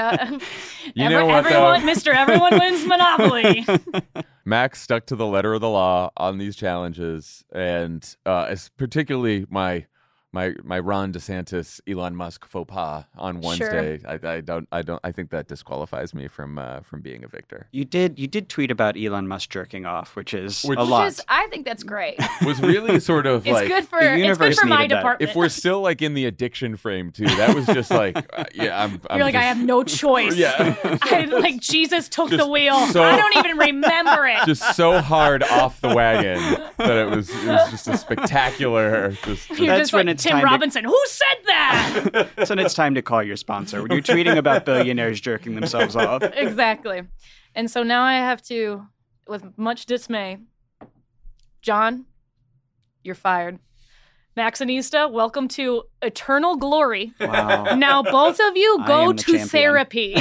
S2: You know what, though?
S4: Mr. Everyone wins Monopoly.
S2: Max stuck to the letter of the law on these challenges, and it's particularly my Ron DeSantis, Elon Musk faux pas on Wednesday. I think that disqualifies me from being a victor.
S3: You did tweet about Elon Musk jerking off, which is
S2: Which
S3: a lot.
S4: I think that's great.
S2: Was really sort of
S4: It's good for my
S3: needed that.
S4: department.
S2: if we're still in the addiction frame too, that was just I'm
S4: You're like,
S2: just,
S4: I have no choice.
S2: Yeah.
S4: Jesus took
S2: Just
S4: the wheel.
S2: so-
S4: I don't even remember it.
S2: just so hard off the wagon that it was just a spectacular just
S4: You're
S3: That's
S4: just
S3: when
S4: like
S3: it's
S4: Tim
S3: time to-
S4: Robinson. Who said that?
S3: So it's time to call your sponsor when you're tweeting about billionaires jerking themselves off.
S4: Exactly. And so now I have to, with much dismay, John, you're fired. Maxinista, welcome to eternal glory.
S3: Wow.
S4: Now both of you
S3: I
S4: go
S3: am the
S4: to
S3: champion.
S4: therapy.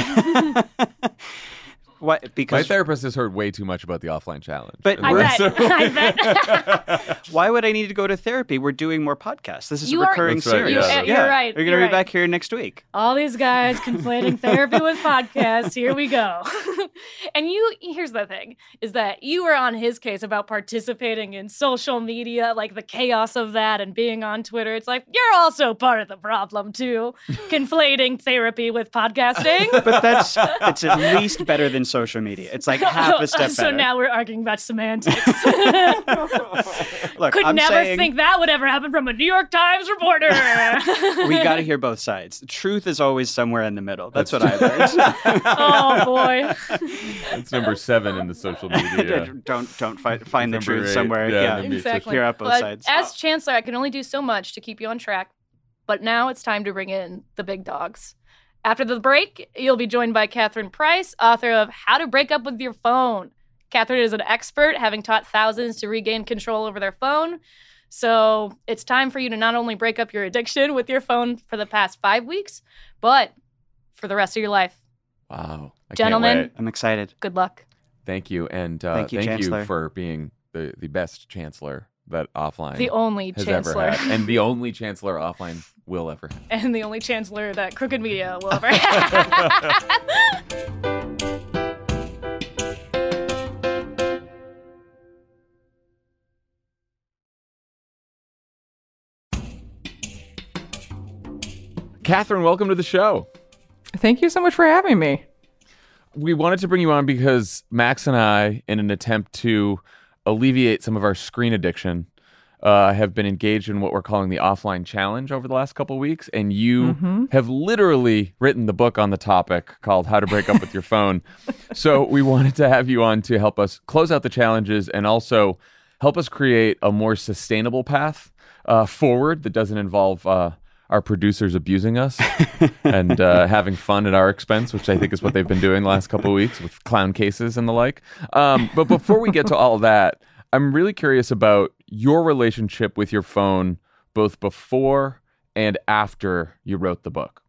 S3: What?
S2: my
S3: Because
S2: therapist has heard way too much about the offline challenge.
S3: But
S2: And
S4: I
S2: we're
S4: bet.
S2: so-
S4: I bet.
S3: why would I need to go to therapy? We're doing more podcasts. This is
S4: You
S3: a
S4: are-
S3: recurring
S2: That's right,
S3: series.
S2: yeah.
S4: You're right.
S3: You're
S4: You're
S3: going to be
S4: right.
S3: back here next week.
S4: All these guys conflating therapy with podcasts. Here we go. And here's the thing, is that you were on his case about participating in social media, the chaos of that and being on Twitter. It's like, you're also part of the problem too, conflating therapy with podcasting.
S3: But it's at least better than social media. It's like half a step
S4: So
S3: better.
S4: now we're arguing about semantics.
S3: Look,
S4: Could
S3: I'm
S4: never
S3: saying
S4: think that would ever happen from a New York Times reporter.
S3: we got to hear both sides. Truth is always somewhere in the middle. That's what I learned.
S4: Oh boy.
S2: That's number 7 in the social media.
S3: Don't find the
S2: Number
S3: truth
S2: 8.
S3: somewhere.
S2: Yeah,
S3: Yeah,
S2: maybe it's just
S4: Exactly.
S3: hear out both
S4: But
S3: sides.
S4: as chancellor, I can only do so much to keep you on track. But now it's time to bring in the big dogs. After the break, you'll be joined by Catherine Price, author of How to Break Up with Your Phone. Catherine is an expert, having taught thousands to regain control over their phone. So it's time for you to not only break up your addiction with your phone for the past 5 weeks, but for the rest of your life.
S2: Wow. I
S4: Gentlemen.
S2: can't wait.
S3: I'm excited.
S4: Good luck.
S2: Thank you. And
S3: Thank you, Chancellor.
S2: for being the best chancellor that Offline
S4: The only
S2: has
S4: chancellor.
S2: ever had. And the only chancellor Offline will ever have.
S4: And the only chancellor that Crooked Media will ever have.
S2: Catherine, welcome to the show.
S1: Thank you so much for having me.
S2: We wanted to bring you on because Max and I, in an attempt to alleviate some of our screen addiction, have been engaged in what we're calling the Offline Challenge over the last couple of weeks. And you have literally written the book on the topic called How to Break Up with Your Phone. So we wanted to have you on to help us close out the challenges and also help us create a more sustainable path forward that doesn't involve our producers abusing us and having fun at our expense, which I think is what they've been doing the last couple of weeks with clown cases and the like. But before we get to all that, I'm really curious about your relationship with your phone, both before and after you wrote the book.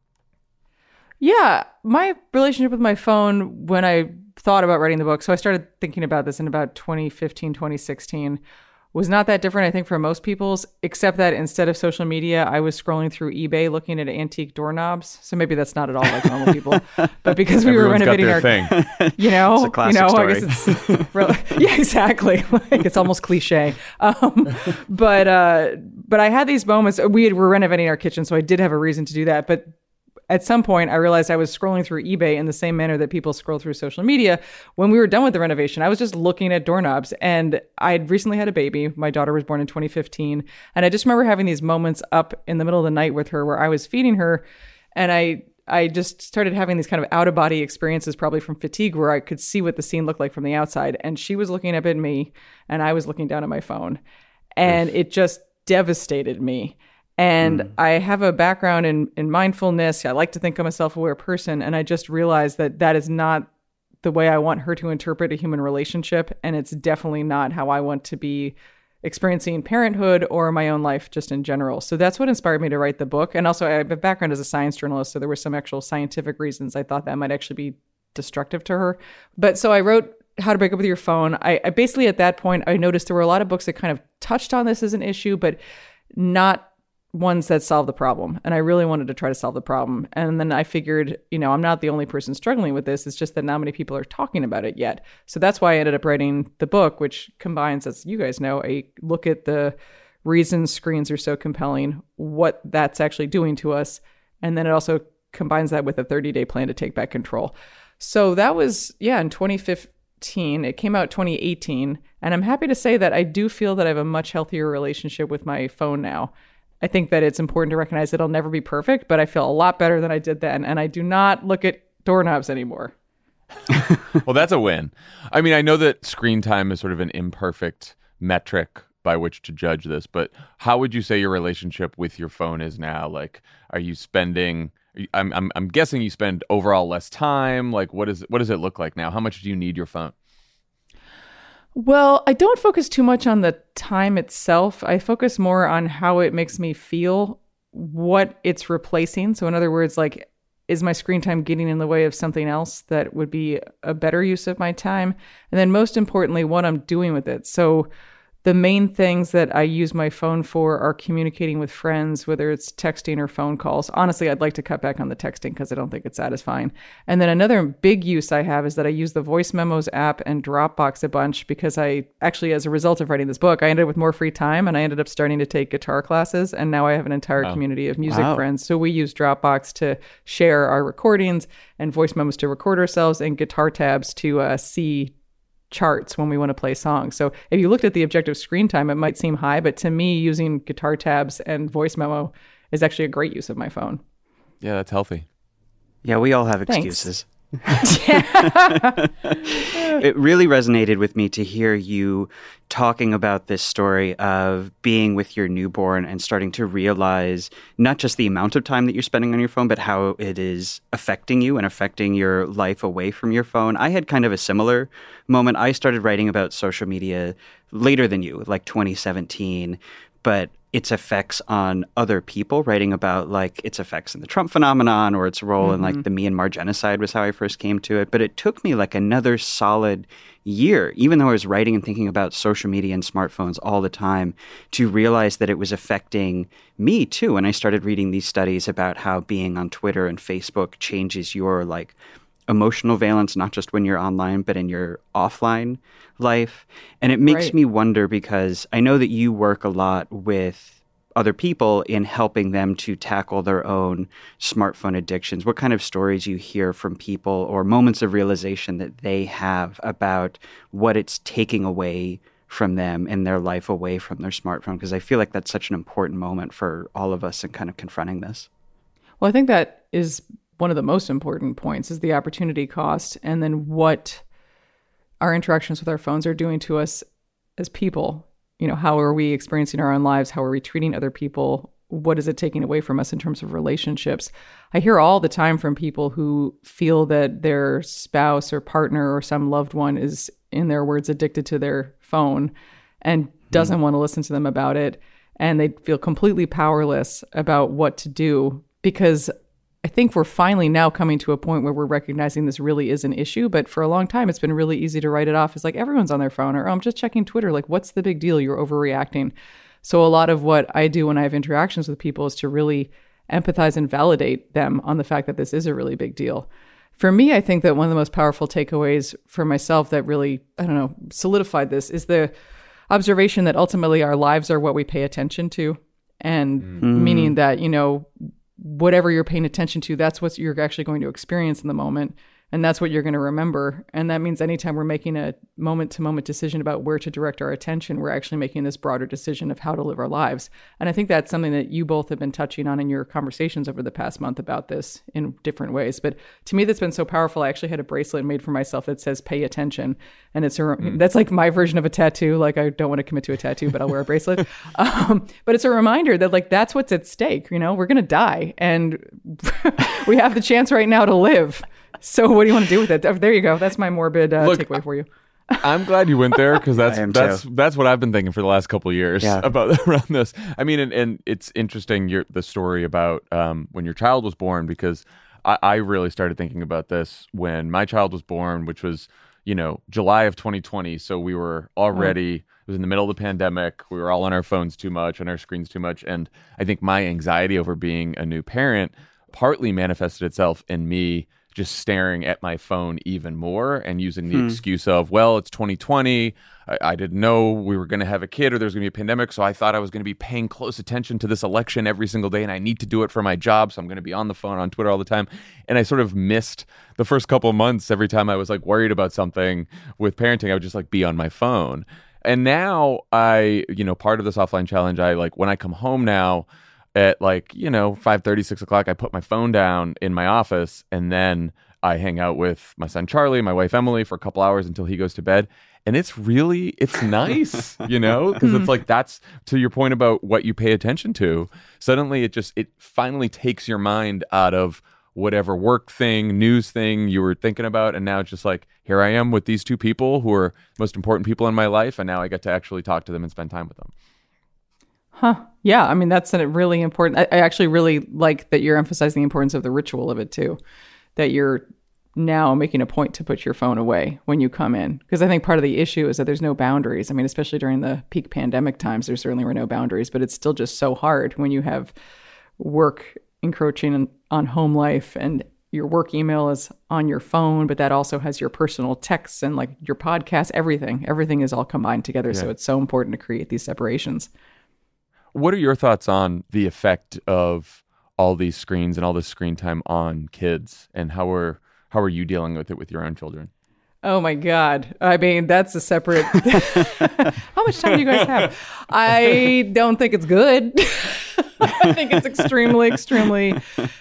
S1: Yeah, my relationship with my phone when I thought about writing the book, so I started thinking about this in about 2015, 2016, was not that different, I think, for most people's, except that instead of social media, I was scrolling through eBay looking at antique doorknobs. So maybe that's not at all like normal people. But because we were
S2: Everyone's got
S1: renovating
S2: their
S1: our
S2: thing.
S3: It's a classic story.
S1: I guess it's yeah, exactly. Like, it's almost cliche. But I had these moments. We were renovating our kitchen, so I did have a reason to do that. But at some point, I realized I was scrolling through eBay in the same manner that people scroll through social media. When we were done with the renovation, I was just looking at doorknobs. And I'd recently had a baby. My daughter was born in 2015. And I just remember having these moments up in the middle of the night with her where I was feeding her. And I just started having these kind of out-of-body experiences, probably from fatigue, where I could see what the scene looked like from the outside. And she was looking up at me, and I was looking down at my phone. And it just devastated me. And I have a background in mindfulness. I like to think I'm a self-aware person. And I just realized that that is not the way I want her to interpret a human relationship. And it's definitely not how I want to be experiencing parenthood or my own life just in general. So that's what inspired me to write the book. And also I have a background as a science journalist. So there were some actual scientific reasons I thought that might actually be destructive to her. But so I wrote How to Break Up with Your Phone. I basically, at that point, I noticed there were a lot of books that kind of touched on this as an issue, but not ones that solve the problem. And I really wanted to try to solve the problem. And then I figured, I'm not the only person struggling with this. It's just that not many people are talking about it yet. So that's why I ended up writing the book, which combines, as you guys know, a look at the reasons screens are so compelling, what that's actually doing to us. And then it also combines that with a 30-day plan to take back control. So that was, in 2015. It came out 2018. And I'm happy to say that I do feel that I have a much healthier relationship with my phone now. I think that it's important to recognize that I'll never be perfect, but I feel a lot better than I did then. And I do not look at doorknobs anymore.
S2: Well, that's a win. I mean, I know that screen time is sort of an imperfect metric by which to judge this, but how would you say your relationship with your phone is now? Like, are you spending, I'm guessing you spend overall less time. Like, what does it look like now? How much do you need your phone?
S1: Well, I don't focus too much on the time itself. I focus more on how it makes me feel, what it's replacing. So in other words, like, is my screen time getting in the way of something else that would be a better use of my time? And then most importantly, what I'm doing with it. So the main things that I use my phone for are communicating with friends, whether it's texting or phone calls. Honestly, I'd like to cut back on the texting because I don't think it's satisfying. And then another big use I have is that I use the Voice Memos app and Dropbox a bunch because I actually, as a result of writing this book, I ended up with more free time and I ended up starting to take guitar classes. And now I have an entire community of music friends. So we use Dropbox to share our recordings and Voice Memos to record ourselves and guitar tabs to see charts when we want to play songs. So if you looked at the objective screen time, it might seem high, but to me, using guitar tabs and voice memo is actually a great use of my phone.
S2: Yeah, that's healthy.
S3: Yeah, we all have excuses. It really resonated with me to hear you talking about this story of being with your newborn and starting to realize not just the amount of time that you're spending on your phone, but how it is affecting you and affecting your life away from your phone. I had kind of a similar moment. I started writing about social media later than you, like 2017, but its effects on other people, writing about like its effects in the Trump phenomenon or its role in like the Myanmar genocide was how I first came to it. But it took me like another solid year, even though I was writing and thinking about social media and smartphones all the time, to realize that it was affecting me too. And I started reading these studies about how being on Twitter and Facebook changes your like emotional valence, not just when you're online, but in your offline life. And it makes me wonder, because I know that you work a lot with other people in helping them to tackle their own smartphone addictions. What kind of stories you hear from people or moments of realization that they have about what it's taking away from them in their life away from their smartphone? Because I feel like that's such an important moment for all of us in kind of confronting this.
S1: Well, I think that is one of the most important points, is the opportunity cost, and then what our interactions with our phones are doing to us as people. You know, how are we experiencing our own lives? How are we treating other people? What is it taking away from us in terms of relationships? I hear all the time from people who feel that their spouse or partner or some loved one is, in their words, addicted to their phone and doesn't want to listen to them about it. And they feel completely powerless about what to do, because I think we're finally now coming to a point where we're recognizing this really is an issue. But for a long time, it's been really easy to write it off as like, everyone's on their phone, or, oh, I'm just checking Twitter. Like, what's the big deal? You're overreacting. So a lot of what I do when I have interactions with people is to really empathize and validate them on the fact that this is a really big deal. For me, I think that one of the most powerful takeaways for myself that really, solidified this is the observation that ultimately our lives are what we pay attention to. And meaning that, whatever you're paying attention to, that's what you're actually going to experience in the moment. And that's what you're going to remember. And that means anytime we're making a moment-to-moment decision about where to direct our attention, we're actually making this broader decision of how to live our lives. And I think that's something that you both have been touching on in your conversations over the past month about this in different ways. But to me, that's been so powerful. I actually had a bracelet made for myself that says pay attention. And it's that's like my version of a tattoo. Like, I don't want to commit to a tattoo, but I'll wear a bracelet. But it's a reminder that like, that's what's at stake. We're going to die, and we have the chance right now to live. So what do you want to do with it? There you go. That's my morbid takeaway for you.
S2: I'm glad you went there, because that's what I've been thinking for the last couple of years about around this. I mean, and it's interesting, the story about when your child was born, because I really started thinking about this when my child was born, which was, July of 2020. So we were already, it was in the middle of the pandemic. We were all on our phones too much, on our screens too much. And I think my anxiety over being a new parent partly manifested itself in me just staring at my phone even more and using the excuse of, well, it's 2020. I didn't know we were going to have a kid or there's going to be a pandemic. So I thought I was going to be paying close attention to this election every single day, and I need to do it for my job. So I'm going to be on the phone, on Twitter all the time. And I sort of missed the first couple of months. Every time I was like worried about something with parenting, I would just like be on my phone. And now I, part of this offline challenge, I like when I come home now, at 5:30, 6 o'clock, I put my phone down in my office, and then I hang out with my son Charlie, my wife Emily, for a couple hours until he goes to bed. And it's nice, because it's like, that's to your point about what you pay attention to. Suddenly it finally takes your mind out of whatever work thing, news thing you were thinking about. And now it's just like, here I am with these two people who are the most important people in my life. And now I get to actually talk to them and spend time with them.
S1: Huh. Yeah. I mean, that's a really important, I actually really like that you're emphasizing the importance of the ritual of it too, that you're now making a point to put your phone away when you come in. Because I think part of the issue is that there's no boundaries. I mean, especially during the peak pandemic times, there certainly were no boundaries, but it's still just so hard when you have work encroaching on home life and your work email is on your phone, but that also has your personal texts and like your podcast, everything. Everything is all combined together. Yeah. So it's so important to create these separations.
S2: What are your thoughts on the effect of all these screens and all this screen time on kids, and how are you dealing with it with your own children?
S1: Oh my God. I mean, that's a separate... How much time do you guys have? I don't think it's good. I think it's extremely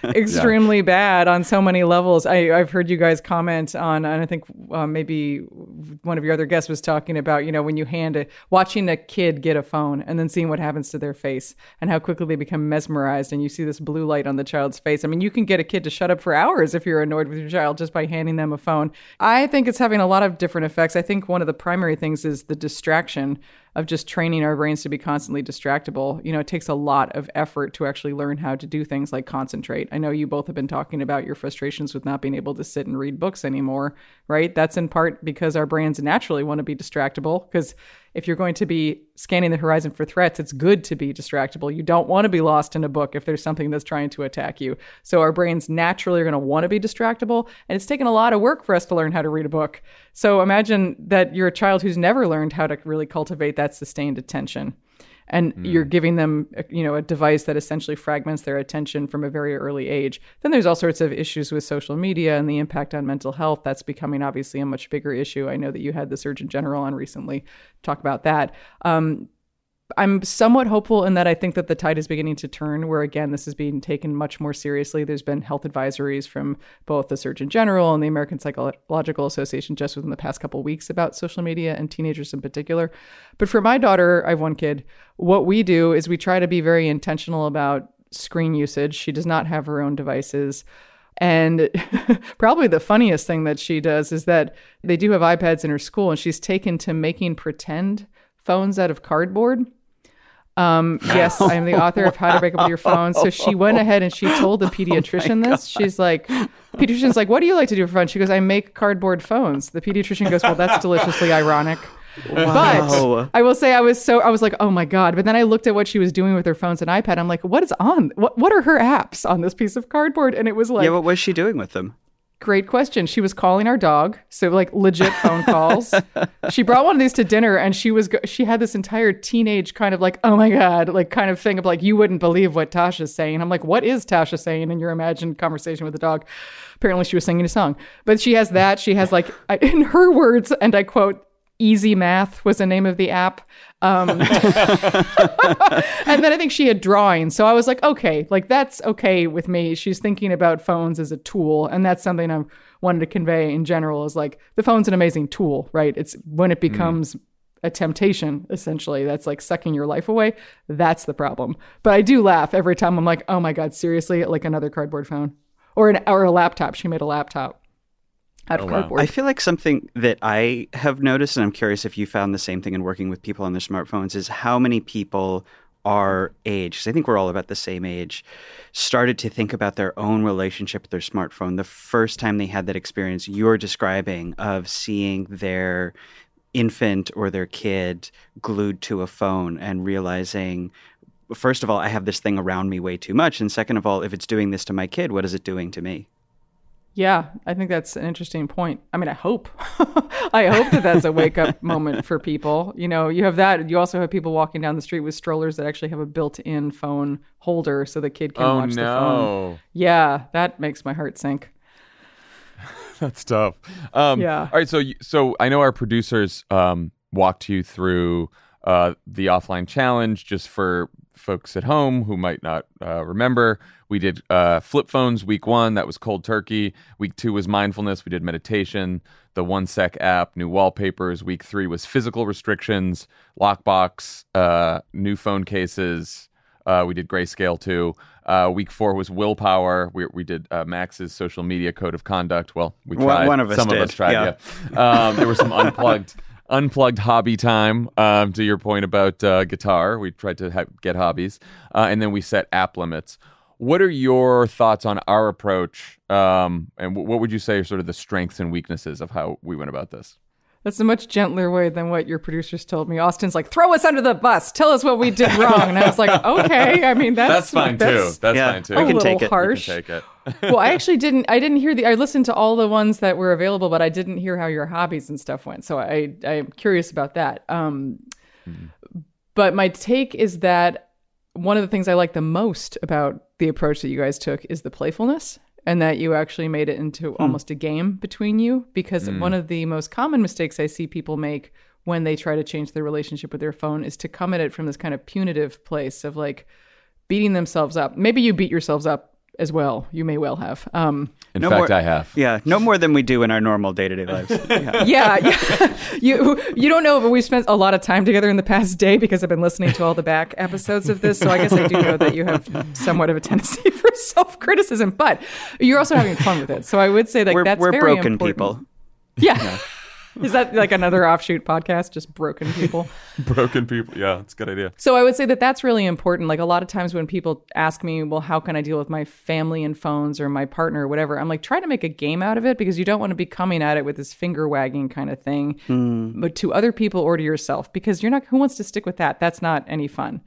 S1: bad on so many levels. I've heard you guys comment on, and I think maybe one of your other guests was talking about, when you watching a kid get a phone and then seeing what happens to their face and how quickly they become mesmerized, and you see this blue light on the child's face. I mean, you can get a kid to shut up for hours if you're annoyed with your child just by handing them a phone. I think it's having a lot of different effects. I think one of the primary things is the distraction of just training our brains to be constantly distractible. It takes a lot of effort to actually learn how to do things like concentrate. I know you both have been talking about your frustrations with not being able to sit and read books anymore, right? That's in part because our brains naturally want to be distractible, because if you're going to be scanning the horizon for threats, it's good to be distractible. You don't want to be lost in a book if there's something that's trying to attack you. So our brains naturally are going to want to be distractible, and it's taken a lot of work for us to learn how to read a book. So imagine that you're a child who's never learned how to really cultivate that sustained attention. And you're giving them, a device that essentially fragments their attention from a very early age. Then there's all sorts of issues with social media and the impact on mental health. That's becoming obviously a much bigger issue. I know that you had the Surgeon General on recently talk about that. I'm somewhat hopeful in that I think that the tide is beginning to turn, where, again, this is being taken much more seriously. There's been health advisories from both the Surgeon General and the American Psychological Association just within the past couple of weeks about social media and teenagers in particular. But for my daughter, I have one kid, what we do is we try to be very intentional about screen usage. She does not have her own devices. And probably the funniest thing that she does is that they do have iPads in her school, and she's taken to making pretend phones out of cardboard. Yes, I'm the author of How to Break Up With Your Phone. So she went ahead and she told the pediatrician this. She's like, pediatrician's like, what do you like to do for fun? She goes, I make cardboard phones. The pediatrician goes, well, that's deliciously ironic. Wow. But I will say I was like, oh my God. But then I looked at what she was doing with her phones and iPad. I'm like, what is on? What are her apps on this piece of cardboard? And it was like,
S3: yeah, what was she doing with them?
S1: Great question. She was calling our dog, so like legit phone calls. She brought one of these to dinner, and she had this entire teenage kind of like, oh my God, like kind of thing of like, you wouldn't believe what Tasha's saying. I'm like, what is Tasha saying in your imagined conversation with the dog? Apparently she was singing a song. But she has that. She has like, in her words, and I quote, Easy Math was the name of the app. And then I think she had drawing. So I was like, okay, like that's okay with me. She's thinking about phones as a tool. And that's something I wanted to convey in general, is like the phone's an amazing tool, right? It's when it becomes a temptation, essentially, that's like sucking your life away. That's the problem. But I do laugh every time. I'm like, oh my God, seriously? Like another cardboard phone or a laptop. She made a laptop out of cardboard.
S3: I feel like something that I have noticed, and I'm curious if you found the same thing in working with people on their smartphones, is how many people our age, because I think we're all about the same age, started to think about their own relationship with their smartphone the first time they had that experience you're describing of seeing their infant or their kid glued to a phone and realizing, first of all, I have this thing around me way too much. And second of all, if it's doing this to my kid, what is it doing to me?
S1: Yeah, I think that's an interesting point. I mean, I hope. I hope that that's a wake-up moment for people. You have that. You also have people walking down the street with strollers that actually have a built-in phone holder so the kid can watch the phone. Yeah, that makes my heart sink.
S2: That's tough.
S1: Yeah.
S2: All right, so I know our producers walked you through the offline challenge. Just for folks at home who might not remember, we did flip phones week 1. That was cold turkey. Week 2 was mindfulness. We did meditation, the 1 Sec app, new wallpapers. Week 3 was physical restrictions, lockbox, new phone cases. We did grayscale too. Week 4 was willpower. We did Max's social media code of conduct. Well, we tried.
S3: One of us
S2: Some
S3: did.
S2: of us tried. Yeah. There was some unplugged hobby time. To your point about guitar, we tried to get hobbies, and then we set app limits. What are your thoughts on our approach? And what would you say are sort of the strengths and weaknesses of how we went about this?
S1: That's a much gentler way than what your producers told me. Austin's like, throw us under the bus. Tell us what we did wrong. And I was like, okay. I mean, that's
S2: fine too. That's fine too.
S1: A little harsh.
S2: You can take it.
S1: Well, I actually didn't hear I listened to all the ones that were available, but I didn't hear how your hobbies and stuff went. So I'm curious about that. But my take is that one of the things I like the most about the approach that you guys took is the playfulness. And that you actually made it into almost a game between you. Because one of the most common mistakes I see people make when they try to change their relationship with their phone is to come at it from this kind of punitive place of like beating themselves up. Maybe you beat yourselves up as well. You may well have.
S2: In fact, I have.
S3: Yeah, no more than we do in our normal day-to-day lives.
S1: Yeah. You don't know, but we spent a lot of time together in the past day because I've been listening to all the back episodes of this. So I guess I do know that you have somewhat of a tendency for self-criticism, but you're also having fun with it. So I would say that that's
S3: we're
S1: very
S3: broken
S1: important.
S3: people.
S1: Yeah. Is that like another offshoot podcast? Just broken people?
S2: Broken people. Yeah, it's a good idea.
S1: So I would say that that's really important. Like a lot of times when people ask me, well, how can I deal with my family and phones or my partner or whatever? I'm like, try to make a game out of it because you don't want to be coming at it with this finger wagging kind of thing, but to other people or to yourself, because who wants to stick with that? That's not any fun.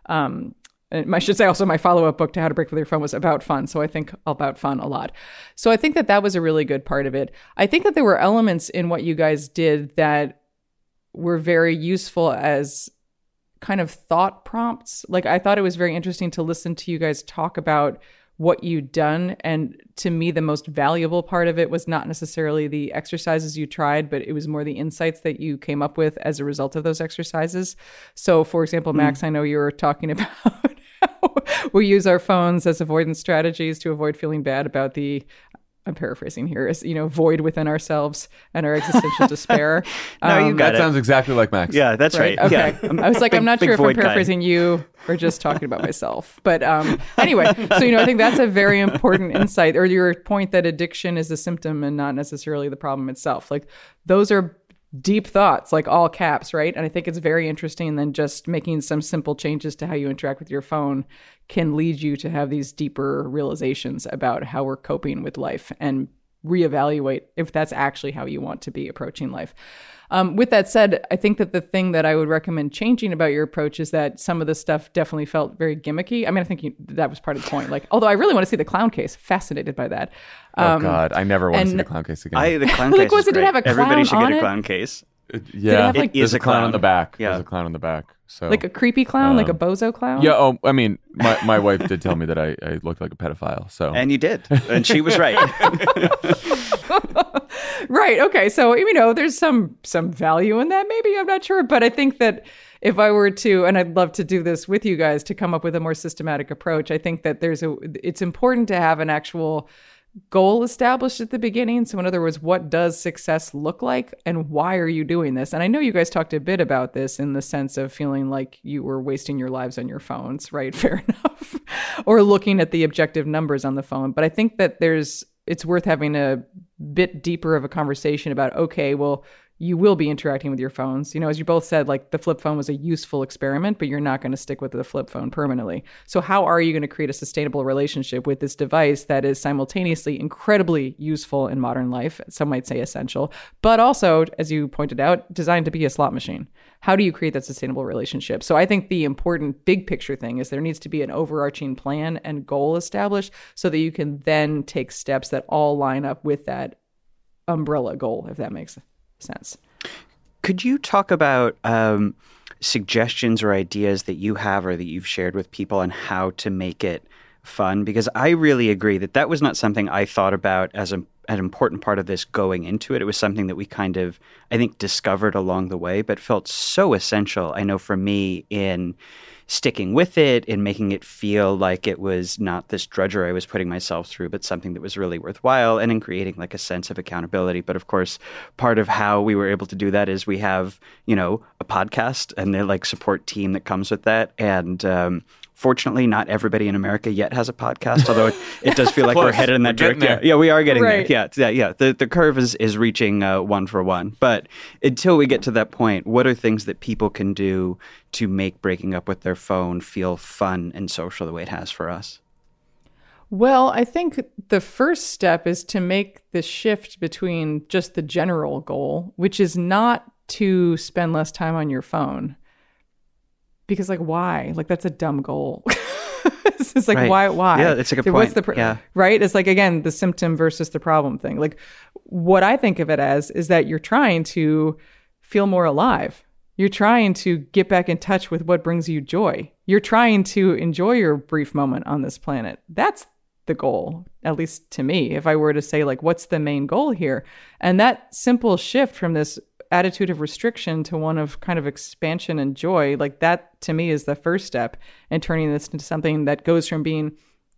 S1: I should say also my follow-up book to How to Break with Your Phone was about fun. So I think about fun a lot. So I think that was a really good part of it. I think that there were elements in what you guys did that were very useful as kind of thought prompts. Like I thought it was very interesting to listen to you guys talk about what you'd done. And to me, the most valuable part of it was not necessarily the exercises you tried, but it was more the insights that you came up with as a result of those exercises. So for example, Max, I know you were talking about how we use our phones as avoidance strategies to avoid feeling bad about I'm paraphrasing here, is, void within ourselves and our existential despair.
S3: No, you got
S2: that sounds exactly like Max.
S3: Yeah, that's right.
S1: Okay.
S3: Yeah.
S1: I was like, I'm not sure if I'm paraphrasing you or just talking about myself. But anyway, so, I think that's a very important insight, or your point that addiction is a symptom and not necessarily the problem itself. Like those are deep thoughts, like all caps, right? And I think it's very interesting than just making some simple changes to how you interact with your phone can lead you to have these deeper realizations about how we're coping with life and reevaluate if that's actually how you want to be approaching life. With that said, I think that the thing that I would recommend changing about your approach is that some of the stuff definitely felt very gimmicky. I mean, I think that was part of the point. Like, although I really want to see the clown case. Fascinated by that.
S2: Oh God, I never want to see the clown case again.
S3: The clown case is
S1: it
S3: great.
S1: Have a clown
S3: Everybody should
S1: on
S3: get a
S1: it?
S3: clown case.
S2: Yeah,
S1: have, like,
S2: there's a clown on the back.
S3: Yeah.
S2: There's a clown on the back. So
S1: like a creepy clown, like a bozo clown?
S2: Yeah. Oh, I mean, my wife did tell me that I looked like a pedophile. So
S3: And you did, and she was right.
S1: Right. Okay. So, there's some value in that. Maybe, I'm not sure. But I think that if I were to, and I'd love to do this with you guys, to come up with a more systematic approach, I think that it's important to have an actual goal established at the beginning. So in other words, what does success look like and why are you doing this? And I know you guys talked a bit about this in the sense of feeling like you were wasting your lives on your phones, right? Fair enough. Or looking at the objective numbers on the phone. But I think that it's worth having a bit deeper of a conversation about, okay, well, you will be interacting with your phones. As you both said, like the flip phone was a useful experiment, but you're not going to stick with the flip phone permanently. So how are you going to create a sustainable relationship with this device that is simultaneously incredibly useful in modern life, some might say essential, but also, as you pointed out, designed to be a slot machine? How do you create that sustainable relationship? So I think the important big picture thing is there needs to be an overarching plan and goal established so that you can then take steps that all line up with that umbrella goal, if that makes sense.
S3: Could you talk about suggestions or ideas that you have or that you've shared with people on how to make it fun? Because I really agree that was not something I thought about as an important part of this going into it. It was something that we kind of, I think, discovered along the way, but felt so essential, I know for me, in sticking with it, in making it feel like it was not this drudgery I was putting myself through, but something that was really worthwhile, and in creating like a sense of accountability. But of course, part of how we were able to do that is we have, a podcast and the like support team that comes with that. And fortunately, not everybody in America yet has a podcast, although it does feel like we're headed in that direction. Yeah, we are getting
S1: right
S3: there. Yeah. The curve is reaching 1 for 1. But until we get to that point, what are things that people can do to make breaking up with their phone feel fun and social the way it has for us?
S1: Well, I think the first step is to make the shift between just the general goal, which is not to spend less time on your phone. Because like, why? Like, that's a dumb goal. It's like,
S3: Right.
S1: why?
S3: Yeah, it's a good point. Yeah.
S1: Right? It's like, again, the symptom versus the problem thing. Like, what I think of it as is that you're trying to feel more alive. You're trying to get back in touch with what brings you joy. You're trying to enjoy your brief moment on this planet. That's the goal, at least to me, if I were to say, like, what's the main goal here? And that simple shift from this attitude of restriction to one of kind of expansion and joy, like that to me is the first step in turning this into something that goes from being,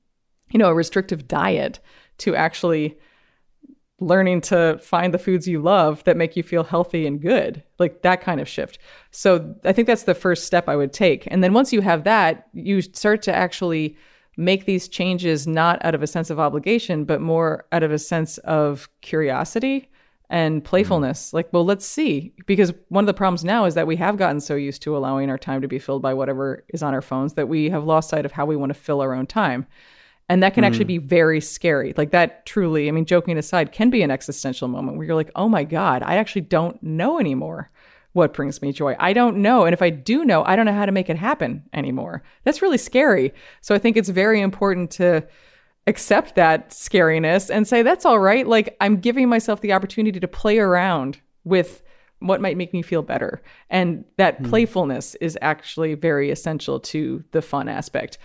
S1: a restrictive diet to actually learning to find the foods you love that make you feel healthy and good, like that kind of shift. So I think that's the first step I would take. And then once you have that, you start to actually make these changes not out of a sense of obligation, but more out of a sense of curiosity and playfulness. Like, well, let's see. Because one of the problems now is that we have gotten so used to allowing our time to be filled by whatever is on our phones that we have lost sight of how we want to fill our own time. And that can actually be very scary. Like that truly, I mean, joking aside, can be an existential moment where you're like, oh my God, I actually don't know anymore what brings me joy. I don't know. And if I do know, I don't know how to make it happen anymore. That's really scary. So I think it's very important to accept that scariness and say, that's all right. Like, I'm giving myself the opportunity to play around with what might make me feel better. And that playfulness is actually very essential to the fun aspect.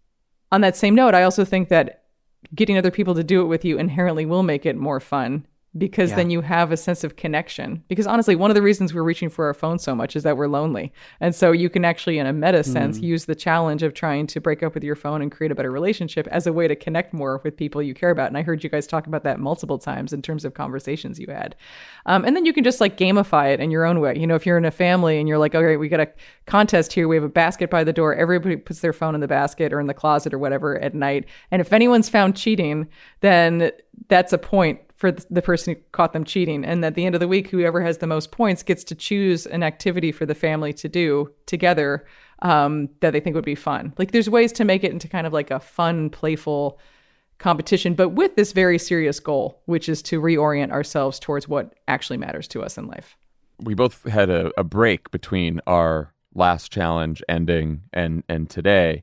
S1: On that same note, I also think that getting other people to do it with you inherently will make it more fun, because then you have a sense of connection. Because honestly, one of the reasons we're reaching for our phone so much is that we're lonely. And so you can actually, in a meta sense, use the challenge of trying to break up with your phone and create a better relationship as a way to connect more with people you care about. And I heard you guys talk about that multiple times in terms of conversations you had. And then you can just like gamify it in your own way. If you're in a family and you're like, okay, we got a contest here. We have a basket by the door. Everybody puts their phone in the basket or in the closet or whatever at night. And if anyone's found cheating, then that's a point for the person who caught them cheating. And at the end of the week, whoever has the most points gets to choose an activity for the family to do together that they think would be fun. Like, there's ways to make it into kind of like a fun, playful competition, but with this very serious goal, which is to reorient ourselves towards what actually matters to us in life.
S2: We both had a break between our last challenge ending and today,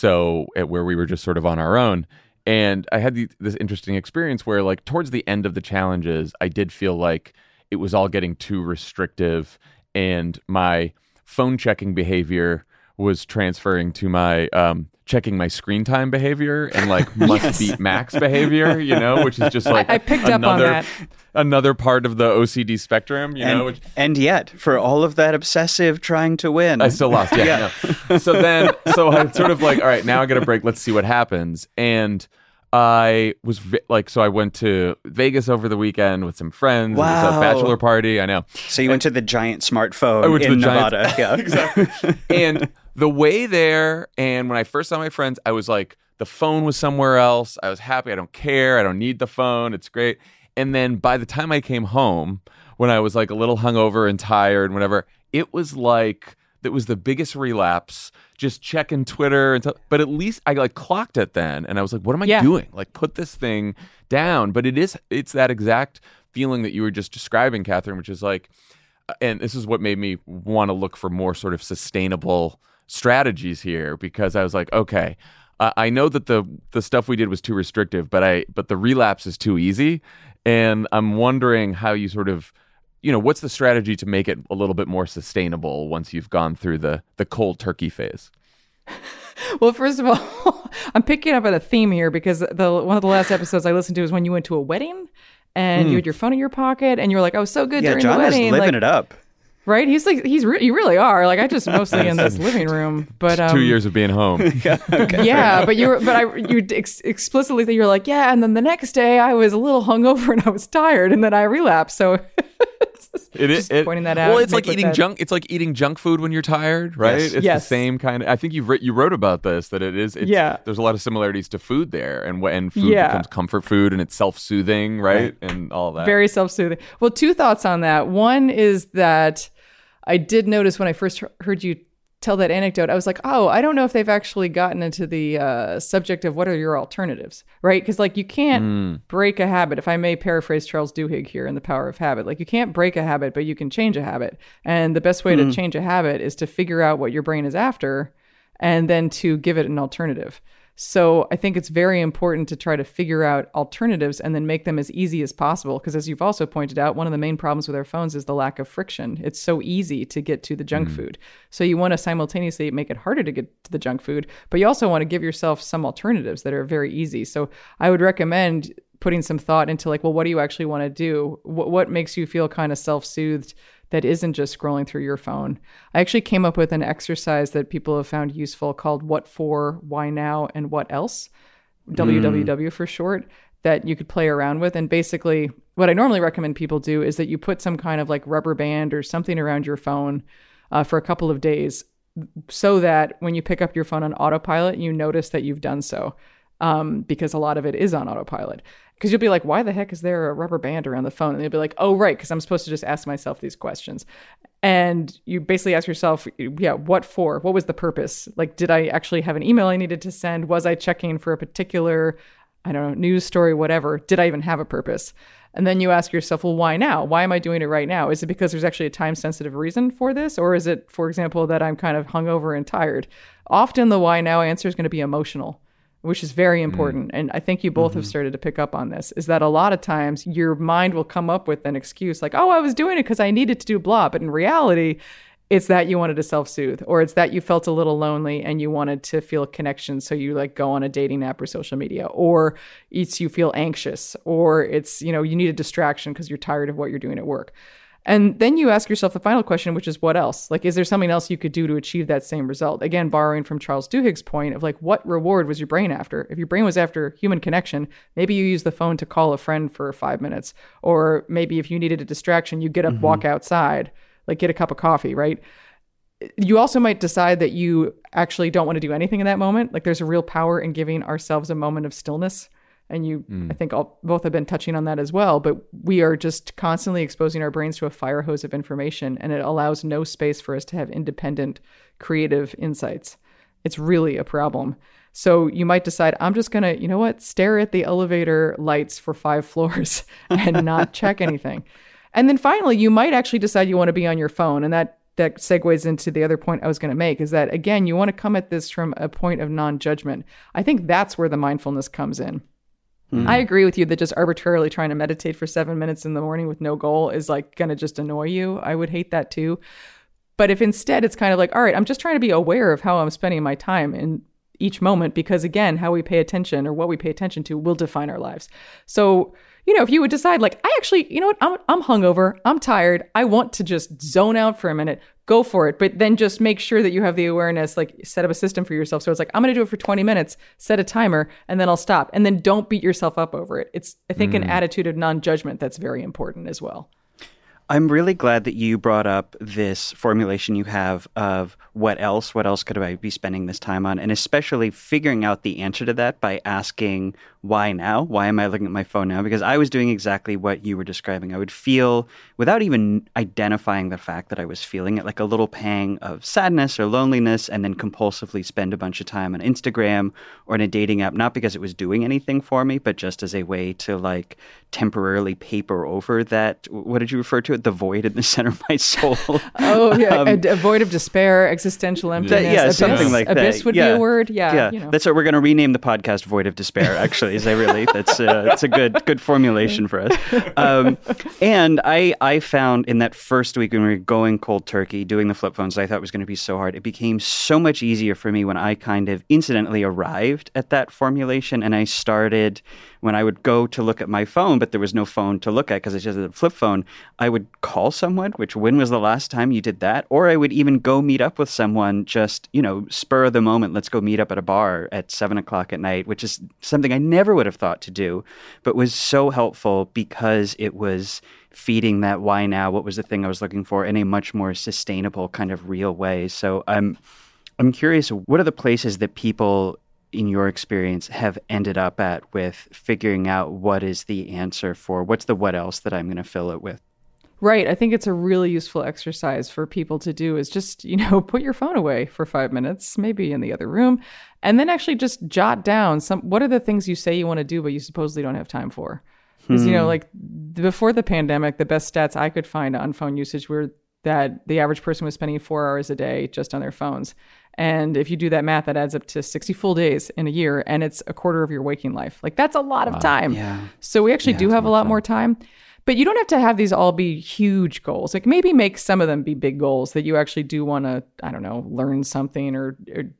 S2: so where we were just sort of on our own. And I had this interesting experience where, like, towards the end of the challenges, I did feel like it was all getting too restrictive, and my phone checking behavior was transferring to my checking my screen time behavior and like must beat max behavior, which is just like
S1: I picked up on that.
S2: Another part of the OCD spectrum,
S3: and yet, for all of that obsessive trying to win,
S2: I still lost. Yeah. No. So I sort of like, all right, now I got a break. Let's see what happens. And I was so I went to Vegas over the weekend with some friends.
S3: Wow.
S2: It was a bachelor party. I know.
S3: So you went to the giant smartphone in Nevada. Yeah,
S2: exactly. And the way there, and when I first saw my friends, I was like, the phone was somewhere else. I was happy. I don't care. I don't need the phone. It's great. And then by the time I came home, when I was like a little hungover and tired and whatever, it was like, that was the biggest relapse, just checking Twitter. But at least I like clocked it then. And I was like, what am I doing? Like, put this thing down. But it's that exact feeling that you were just describing, Catherine, which is like, and this is what made me want to look for more sort of sustainable strategies here, because I was like, okay, I know that the stuff we did was too restrictive, but the relapse is too easy. And I'm wondering how you sort of, what's the strategy to make it a little bit more sustainable once you've gone through the cold turkey phase?
S1: Well, first of all, I'm picking up on a theme here, because one of the last episodes I listened to was when you went to a wedding and you had your phone in your pocket and you were like, I was so good during
S3: John
S1: the wedding.
S3: Is living it up.
S1: Right? He's like, you really are. Like, I just mostly in this living room, but
S2: 2 years of being home.
S1: But you explicitly, you're like, yeah. And then the next day I was a little hungover and I was tired and then I relapsed. So pointing that out.
S2: Well, it's like eating junk. It's like eating junk food when you're tired, right?
S3: Yes.
S2: It's the same kind of. I think you wrote about this, that it is. There's a lot of similarities to food there, and when food becomes comfort food and it's self-soothing, right? And all of that.
S1: Very self-soothing. Well, two thoughts on that. One is that I did notice when I first heard you tell that anecdote, I was like, oh, I don't know if they've actually gotten into the subject of what are your alternatives, right? Because like you can't break a habit. If I may paraphrase Charles Duhigg here in The Power of Habit, like you can't break a habit, but you can change a habit. And the best way to change a habit is to figure out what your brain is after and then to give it an alternative. So I think it's very important to try to figure out alternatives and then make them as easy as possible. Because as you've also pointed out, one of the main problems with our phones is the lack of friction. It's so easy to get to the junk food. So you want to simultaneously make it harder to get to the junk food, but you also want to give yourself some alternatives that are very easy. So I would recommend putting some thought into like, well, what do you actually want to do? What makes you feel kind of self-soothed that isn't just scrolling through your phone? I actually came up with an exercise that people have found useful called What For, Why Now, and What Else, WWW for short, that you could play around with. And basically, what I normally recommend people do is that you put some kind of like rubber band or something around your phone for a couple of days so that when you pick up your phone on autopilot, you notice that you've done so, because a lot of it is on autopilot. Because you'll be like, why the heck is there a rubber band around the phone? And you'll be like, oh, right, because I'm supposed to just ask myself these questions. And you basically ask yourself, yeah, what for? What was the purpose? Like, did I actually have an email I needed to send? Was I checking for a particular, I don't know, news story, whatever? Did I even have a purpose? And then you ask yourself, well, why now? Why am I doing it right now? Is it because there's actually a time-sensitive reason for this? Or is it, for example, that I'm kind of hungover and tired? Often the why now answer is going to be emotional, which is very important. And I think you both have started to pick up on this, is that a lot of times your mind will come up with an excuse like, oh, I was doing it because I needed to do blah. But in reality, it's that you wanted to self-soothe, or it's that you felt a little lonely and you wanted to feel a connection. So you like go on a dating app or social media, or it's you feel anxious, or it's, you know, you need a distraction because you're tired of what you're doing at work. And then you ask yourself the final question, which is what else? Like, is there something else you could do to achieve that same result? Again, borrowing from Charles Duhigg's point of like, what reward was your brain after? If your brain was after human connection, maybe you use the phone to call a friend for 5 minutes. Or maybe if you needed a distraction, you get up, walk outside, like get a cup of coffee, right? You also might decide that you actually don't want to do anything in that moment. Like there's a real power in giving ourselves a moment of stillness. And you, I think both have been touching on that as well, but we are just constantly exposing our brains to a fire hose of information, and it allows no space for us to have independent, creative insights. It's really a problem. So you might decide, I'm just going to, you know what, stare at the elevator lights for 5 floors and not check anything. And then finally, you might actually decide you want to be on your phone. And that segues into the other point I was going to make, is that, again, you want to come at this from a point of non-judgment. I think that's where the mindfulness comes in. I agree with you that just arbitrarily trying to meditate for 7 minutes in the morning with no goal is like going to just annoy you. I would hate that too. But if instead it's kind of like, all right, I'm just trying to be aware of how I'm spending my time in each moment, because again, how we pay attention or what we pay attention to will define our lives. So, you know, if you would decide like, I actually, you know what, I'm hungover, I'm tired, I want to just zone out for a minute, go for it. But then just make sure that you have the awareness, like set up a system for yourself. So it's like, I'm going to do it for 20 minutes, set a timer, and then I'll stop. And then don't beat yourself up over it. It's, I think, an attitude of non-judgment that's very important as well.
S3: I'm really glad that you brought up this formulation you have of what else could I be spending this time on? And especially figuring out the answer to that by asking, why now? Why am I looking at my phone now? Because I was doing exactly what you were describing. I would feel, without even identifying the fact that I was feeling it, like a little pang of sadness or loneliness, and then compulsively spend a bunch of time on Instagram or in a dating app, not because it was doing anything for me, but just as a way to like temporarily paper over that, what did you refer to it? The void in the center of my soul.
S1: Oh, yeah. A void of despair, existential emptiness.
S3: Yeah,
S1: abyss,
S3: something like that.
S1: Abyss would be a word. Yeah. You know.
S3: That's what we're going to rename the podcast, Void of Despair, actually. That's a good formulation for us. And I found in that first week when we were going cold turkey, doing the flip phones, I thought it was going to be so hard. It became so much easier for me when I kind of incidentally arrived at that formulation, and I started, when I would go to look at my phone, but there was no phone to look at because it's just a flip phone, I would call someone, which when was the last time you did that? Or I would even go meet up with someone, just, you know, spur of the moment, let's go meet up at a bar at 7:00 at night, which is something I never would have thought to do, but was so helpful because it was feeding that why now, what was the thing I was looking for, in a much more sustainable kind of real way. So I'm curious, what are the places that people in your experience have ended up at with figuring out what is the answer for, what's the what else that I'm going to fill it with?
S1: Right. I think it's a really useful exercise for people to do is just, put your phone away for 5 minutes, maybe in the other room, and then actually just jot down what are the things you say you want to do, but you supposedly don't have time for. Because, like before the pandemic, the best stats I could find on phone usage were that the average person was spending 4 hours a day just on their phones. And if you do that math, that adds up to 60 full days in a year, and it's a quarter of your waking life. Like that's a lot of time.
S3: Yeah.
S1: So we actually do have a lot more time. But you don't have to have these all be huge goals. Like maybe make some of them be big goals that you actually do want to, I don't know, learn something or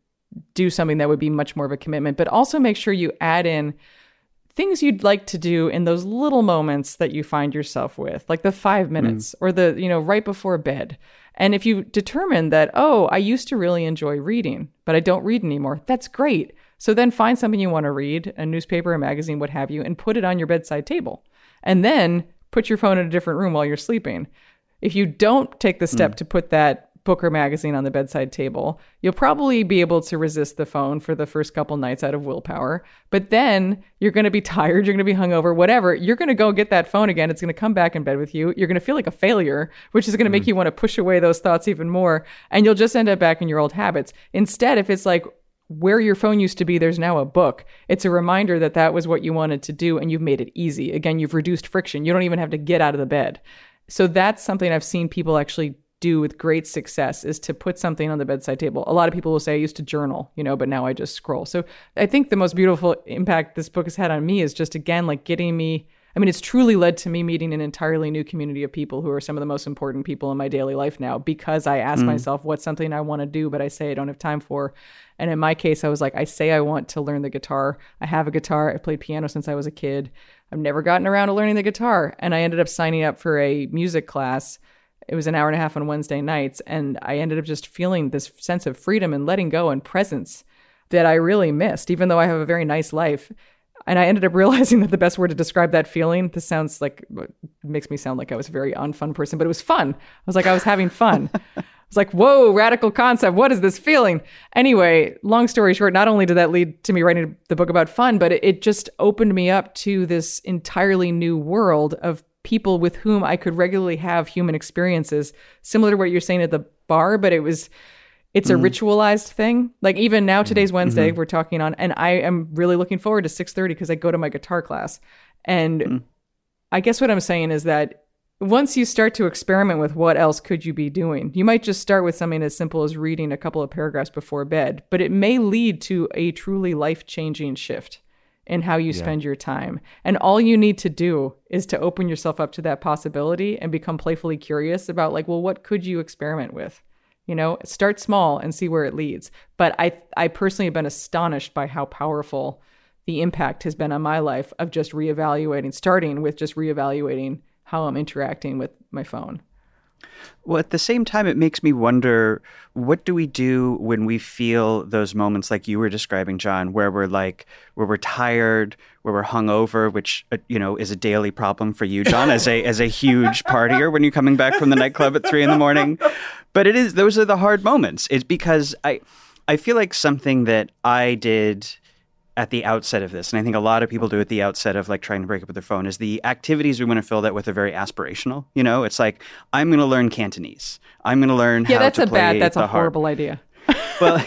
S1: do something that would be much more of a commitment. But also make sure you add in things you'd like to do in those little moments that you find yourself with, like the 5 minutes or the, right before bed. And if you determine that, I used to really enjoy reading, but I don't read anymore, that's great. So then find something you want to read, a newspaper, a magazine, what have you, and put it on your bedside table. And then put your phone in a different room while you're sleeping. If you don't take the step to put that book or magazine on the bedside table, you'll probably be able to resist the phone for the first couple nights out of willpower. But then you're going to be tired, you're going to be hungover, whatever. You're going to go get that phone again. It's going to come back in bed with you. You're going to feel like a failure, which is going to make you want to push away those thoughts even more. And you'll just end up back in your old habits. Instead, if it's like, where your phone used to be, there's now a book. It's a reminder that that was what you wanted to do, and you've made it easy. Again, you've reduced friction. You don't even have to get out of the bed. So that's something I've seen people actually do with great success, is to put something on the bedside table. A lot of people will say, I used to journal, but now I just scroll. So I think the most beautiful impact this book has had on me is just, again, like getting me, it's truly led to me meeting an entirely new community of people who are some of the most important people in my daily life now, because I ask myself, what's something I want to do, but I say I don't have time for. And in my case, I was like, I say I want to learn the guitar. I have a guitar. I've played piano since I was a kid. I've never gotten around to learning the guitar. And I ended up signing up for a music class. It was an hour and a half on Wednesday nights. And I ended up just feeling this sense of freedom and letting go and presence that I really missed, even though I have a very nice life. And I ended up realizing that the best word to describe that feeling, this sounds like, it makes me sound like I was a very unfun person, but it was fun. I was having fun. I was like, whoa, radical concept. What is this feeling? Anyway, long story short, not only did that lead to me writing the book about fun, but it just opened me up to this entirely new world of people with whom I could regularly have human experiences, similar to what you're saying at the bar, but it's a ritualized thing. Like even now, today's Wednesday, we're talking on, and I am really looking forward to 6:30 because I go to my guitar class. And I guess what I'm saying is that once you start to experiment with what else could you be doing, you might just start with something as simple as reading a couple of paragraphs before bed, but it may lead to a truly life-changing shift in how you spend your time. And all you need to do is to open yourself up to that possibility and become playfully curious about like, well, what could you experiment with? Start small and see where it leads. But I personally have been astonished by how powerful the impact has been on my life of just starting with just reevaluating how I'm interacting with my phone.
S3: Well, at the same time, it makes me wonder, what do we do when we feel those moments like you were describing, John, where we're tired, where we're hungover, which, is a daily problem for you, John, as a huge partier when you're coming back from the nightclub at 3 a.m. But those are the hard moments. It's because I feel like something that I did at the outset of this, and I think a lot of people do at the outset of like trying to break up with their phone, is the activities we want to fill that with are very aspirational. It's like, I'm going to learn Cantonese. I'm going to learn how to play
S1: that's
S3: the
S1: a
S3: harp.
S1: Horrible idea.
S3: Well,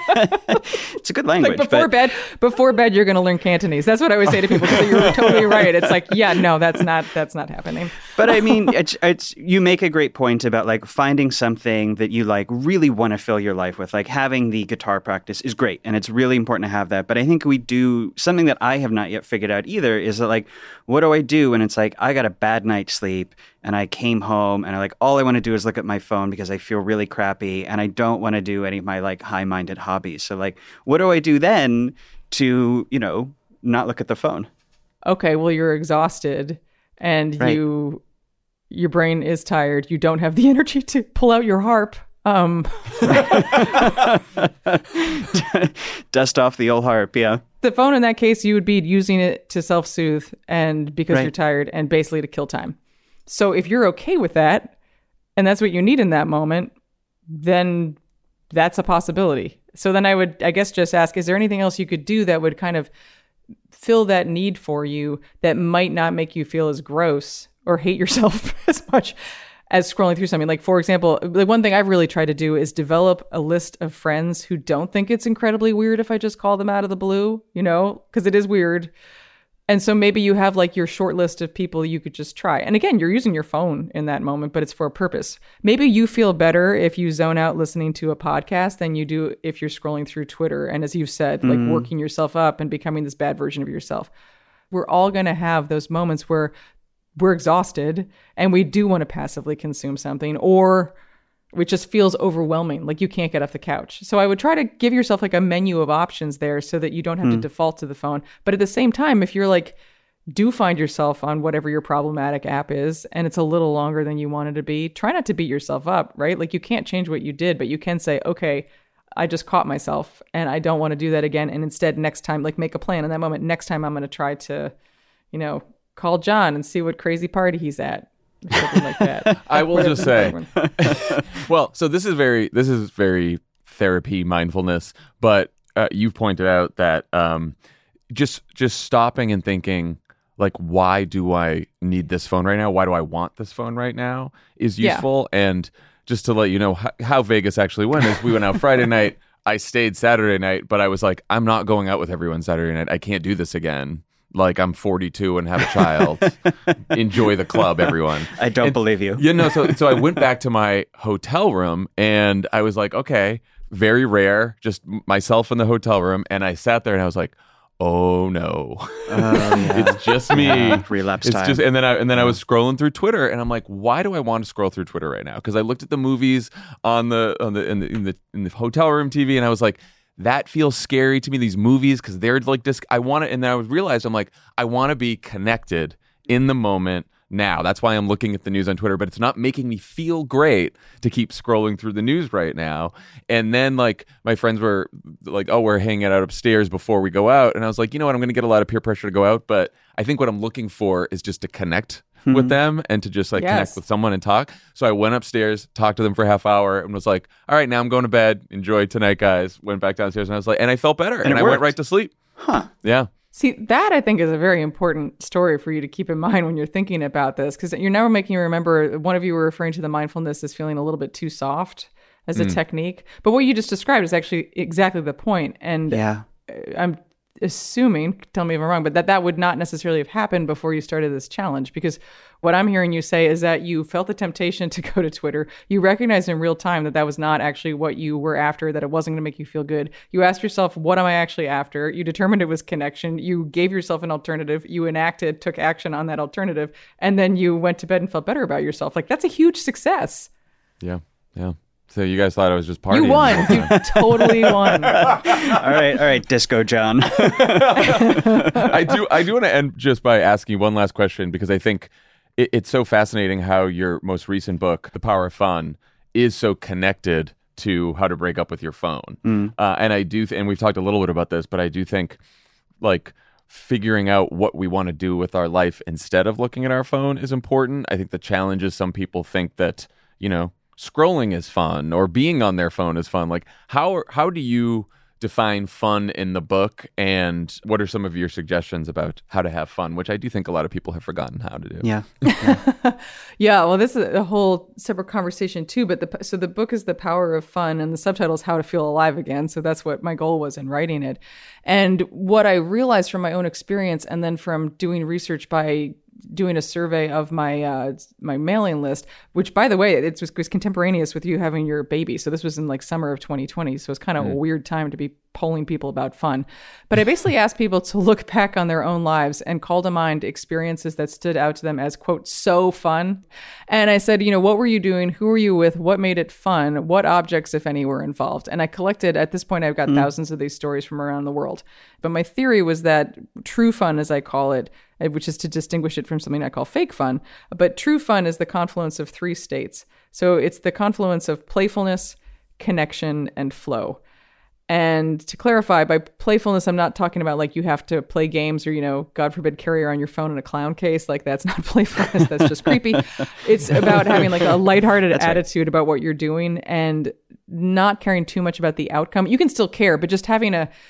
S3: it's a good language.
S1: Like before bed, you're going to learn Cantonese. That's what I always say to people, because you're totally right. It's like, yeah, no, that's not happening.
S3: But I mean, it's you make a great point about like finding something that you like really want to fill your life with. Like having the guitar practice is great, and it's really important to have that. But I think we do something that I have not yet figured out either, is that like, what do I do when it's like I got a bad night's sleep and I came home and all I want to do is look at my phone because I feel really crappy and I don't want to do any of my like high-minded hobbies. So like, what do I do then to, not look at the phone?
S1: Okay, well, you're exhausted and
S3: right.
S1: Your brain is tired. You don't have the energy to pull out your harp.
S3: Dust off the old harp, yeah.
S1: The phone in that case, you would be using it to self-soothe and because you're tired and basically to kill time. So if you're okay with that, and that's what you need in that moment, then that's a possibility. So then I would, I guess, just ask, is there anything else you could do that would kind of fill that need for you that might not make you feel as gross or hate yourself as much as scrolling through something. Like, for example, the one thing I've really tried to do is develop a list of friends who don't think it's incredibly weird if I just call them out of the blue, because it is weird. And so maybe you have like your short list of people you could just try. And again, you're using your phone in that moment, but it's for a purpose. Maybe you feel better if you zone out listening to a podcast than you do if you're scrolling through Twitter. And as you've said, like working yourself up and becoming this bad version of yourself. We're all going to have those moments where we're exhausted and we do want to passively consume something, or it just feels overwhelming, like you can't get off the couch. So I would try to give yourself like a menu of options there so that you don't have to default to the phone. But at the same time, if you're like, do find yourself on whatever your problematic app is, and it's a little longer than you wanted to be, try not to beat yourself up, right? Like you can't change what you did, but you can say, okay, I just caught myself and I don't want to do that again. And instead, next time, like make a plan in that moment. Next time I'm going to try to, call John and see what crazy party he's at. Something like that.
S2: I will just say, well, so this is very therapy mindfulness, but you've pointed out that just stopping and thinking, like, why do I need this phone right now? Why do I want this phone right now is useful. Yeah. And just to let you know how Vegas actually went is we went out Friday night. I stayed Saturday night, but I was like, I'm not going out with everyone Saturday night. I can't do this again. Like, I'm 42 and have a child. Enjoy the club, everyone.
S3: I don't believe you.
S2: So I went back to my hotel room and I was like, okay, very rare, just myself in the hotel room. And I sat there and I was like, oh no, it's just me.
S3: Yeah, relapse time.
S2: And then I was scrolling through Twitter and I'm like, why do I want to scroll through Twitter right now? Because I looked at the movies in the hotel room TV and I was like, that feels scary to me, these movies, because they're like I want to, and then I realized I'm like, I want to be connected in the moment now. That's why I'm looking at the news on Twitter, but it's not making me feel great to keep scrolling through the news right now. And then like my friends were like, oh, we're hanging out upstairs before we go out. And I was like, you know what, I'm going to get a lot of peer pressure to go out, but I think what I'm looking for is just to connect with them and to just like connect with someone and talk. So I went upstairs, talked to them for a half hour and was like, all right, now I'm going to bed. Enjoy tonight, guys. Went back downstairs and I was like, and I felt better and I went right to sleep.
S3: Huh.
S2: Yeah.
S1: See, that I think is a very important story for you to keep in mind when you're thinking about this, because you're now making you remember, one of you were referring to the mindfulness as feeling a little bit too soft as a technique. But what you just described is actually exactly the point. And I'm assuming, tell me if I'm wrong, but that would not necessarily have happened before you started this challenge, because what I'm hearing you say is that you felt the temptation to go to Twitter. You recognized in real time that was not actually what you were after, that it wasn't going to make you feel good. You asked yourself, what am I actually after? You determined it was connection. You gave yourself an alternative. You took action on that alternative. And then you went to bed and felt better about yourself. Like, that's a huge success.
S2: Yeah. Yeah. So you guys thought I was just partying.
S1: You won. You totally won.
S3: All right, Disco John.
S2: I do want to end just by asking one last question, because I think it's so fascinating how your most recent book, The Power of Fun, is so connected to how to break up with your phone. And I do, and we've talked a little bit about this, but I do think like figuring out what we want to do with our life instead of looking at our phone is important. I think the challenge is some people think that, scrolling is fun or being on their phone is fun. Like how do you define fun in the book, and what are some of your suggestions about how to have fun, which I do think a lot of people have forgotten how to do?
S3: Yeah.
S1: Yeah, well, this is a whole separate conversation too, but so the book is The Power of Fun and the subtitle is How to Feel Alive Again. So that's what my goal was in writing it. And what I realized from my own experience and then from doing research by doing a survey of my my mailing list, which, by the way, it was contemporaneous with you having your baby. So this was in like summer of 2020. So it's kind of a weird time to be polling people about fun. But I basically asked people to look back on their own lives and call to mind experiences that stood out to them as, quote, so fun. And I said, what were you doing? Who were you with? What made it fun? What objects, if any, were involved? And I collected, at this point, I've got thousands of these stories from around the world. But my theory was that true fun, as I call it, which is to distinguish it from something I call fake fun, but true fun is the confluence of three states. So it's the confluence of playfulness, connection, and flow. And to clarify, by playfulness, I'm not talking about like you have to play games or, God forbid, carry around your phone in a clown case. Like, that's not playfulness. That's just creepy. It's about having like a lighthearted attitude about what you're doing and not caring too much about the outcome. You can still care, but just having a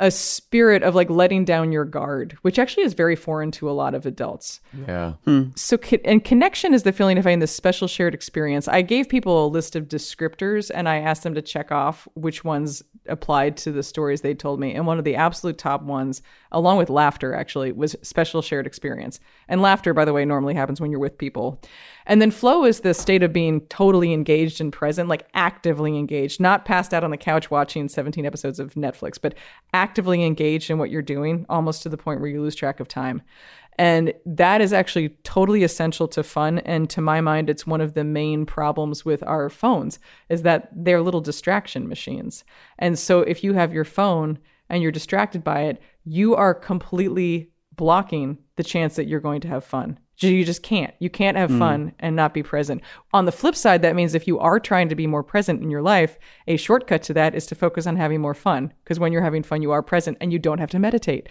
S1: a spirit of like letting down your guard, which actually is very foreign to a lot of adults.
S2: Yeah.
S1: So, and connection is the feeling of having this special shared experience. I gave people a list of descriptors and I asked them to check off which ones applied to the stories they told me. And one of the absolute top ones, along with laughter, actually, was special shared experience. And laughter, by the way, normally happens when you're with people. And then flow is the state of being totally engaged and present, like actively engaged, not passed out on the couch watching 17 episodes of Netflix, but actively engaged in what you're doing, almost to the point where you lose track of time. And that is actually totally essential to fun. And to my mind, it's one of the main problems with our phones is that they're little distraction machines. And so if you have your phone and you're distracted by it, you are completely blocking the chance that you're going to have fun. You just can't. You can't have fun and not be present. On the flip side, that means if you are trying to be more present in your life, a shortcut to that is to focus on having more fun. Because when you're having fun, you are present and you don't have to meditate.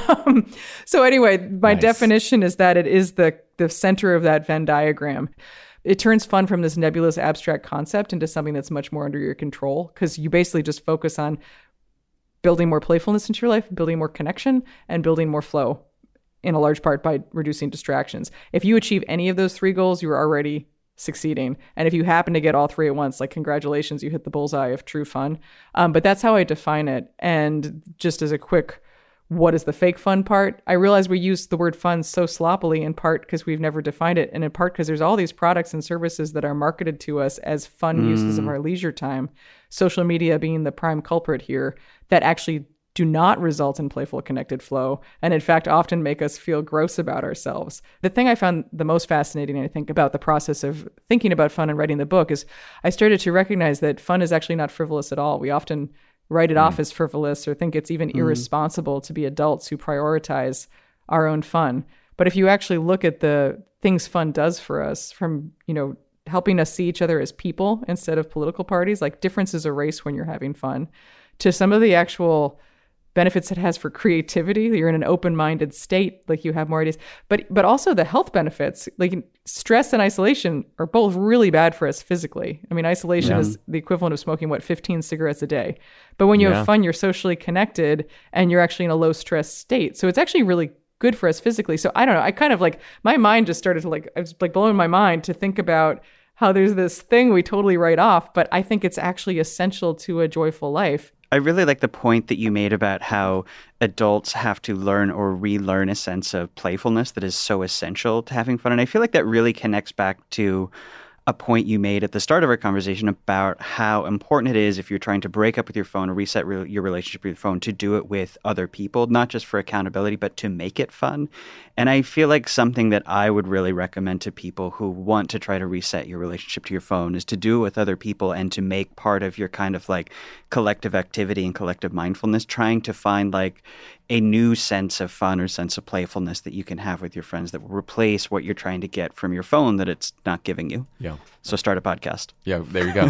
S1: So anyway, my definition is that it is the center of that Venn diagram. It turns fun from this nebulous abstract concept into something that's much more under your control because you basically just focus on building more playfulness into your life, building more connection, and building more flow. In a large part by reducing distractions. If you achieve any of those three goals, you're already succeeding. And if you happen to get all three at once, like congratulations, you hit the bullseye of true fun. But that's how I define it. And just as a quick, what is the fake fun part? I realize we use the word fun so sloppily in part because we've never defined it. And in part because there's all these products and services that are marketed to us as fun uses of our leisure time. Social media being the prime culprit here that actually do not result in playful connected flow, and in fact often make us feel gross about ourselves. The thing I found the most fascinating, I think, about the process of thinking about fun and writing the book is I started to recognize that fun is actually not frivolous at all. We often write it off as frivolous or think it's even irresponsible to be adults who prioritize our own fun. But if you actually look at the things fun does for us, from, helping us see each other as people instead of political parties, like differences erase when you're having fun, to some of the actual benefits it has for creativity. You're in an open-minded state, like you have more ideas, but also the health benefits, like stress and isolation are both really bad for us physically. I mean, isolation is the equivalent of smoking, 15 cigarettes a day. But when you have fun, you're socially connected and you're actually in a low stress state. So it's actually really good for us physically. So I don't know. I kind of my mind just started to I was blowing my mind to think about how there's this thing we totally write off, but I think it's actually essential to a joyful life.
S3: I really like the point that you made about how adults have to learn or relearn a sense of playfulness that is so essential to having fun. And I feel like that really connects back to a point you made at the start of our conversation about how important it is if you're trying to break up with your phone or reset your relationship with your phone to do it with other people, not just for accountability, but to make it fun. And I feel like something that I would really recommend to people who want to try to reset your relationship to your phone is to do it with other people and to make part of your kind of collective activity and collective mindfulness, trying to find a new sense of fun or sense of playfulness that you can have with your friends that will replace what you're trying to get from your phone that it's not giving you.
S2: Yeah.
S3: So start a podcast.
S2: Yeah, there you go.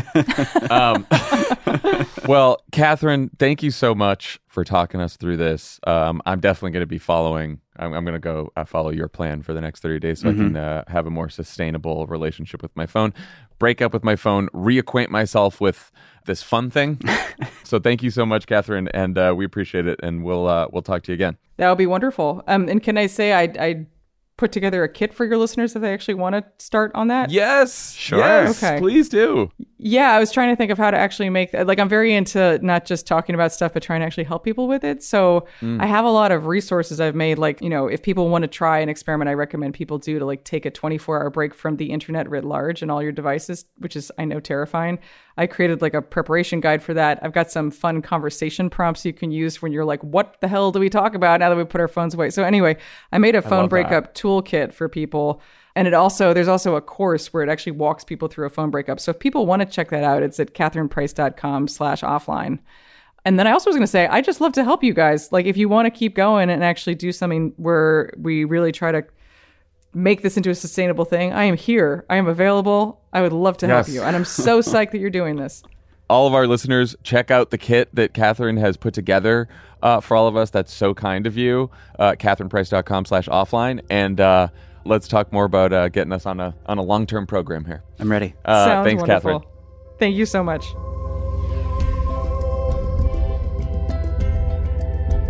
S2: Well, Catherine, thank you so much for talking us through this. I'm definitely going to be following. I'm going to go follow your plan for the next 30 days so I can have a more sustainable relationship with my phone, break up with my phone, reacquaint myself with this fun thing. So thank you so much, Catherine, and we appreciate it. And we'll talk to you again.
S1: That would be wonderful. And can I say I put together a kit for your listeners if they actually want to start on that?
S2: Yes.
S3: Sure.
S2: Yes, okay. Please do.
S1: Yeah, I was trying to think of how to actually make that. I'm very into not just talking about stuff, but trying to actually help people with it. So I have a lot of resources I've made. If people want to try an experiment, I recommend people do to take a 24-hour break from the internet writ large and all your devices, which is, I know, terrifying. I created a preparation guide for that. I've got some fun conversation prompts you can use when you're what the hell do we talk about now that we put our phones away? So anyway, I made a phone breakup toolkit for people. And there's also a course where it actually walks people through a phone breakup. So if people want to check that out, it's at katherineprice.com/offline. And then I also was going to say, I just love to help you guys. If you want to keep going and actually do something where we really try to make this into a sustainable thing, I am here. I am available. I would love to help you. And I'm so psyched that you're doing this.
S2: All of our listeners, check out the kit that Catherine has put together for all of us. That's so kind of you. katherineprice.com/offline. And let's talk more about getting us on a long-term program here.
S3: I'm ready.
S1: Sounds
S2: thanks,
S1: wonderful.
S2: Catherine.
S1: Thank you so much.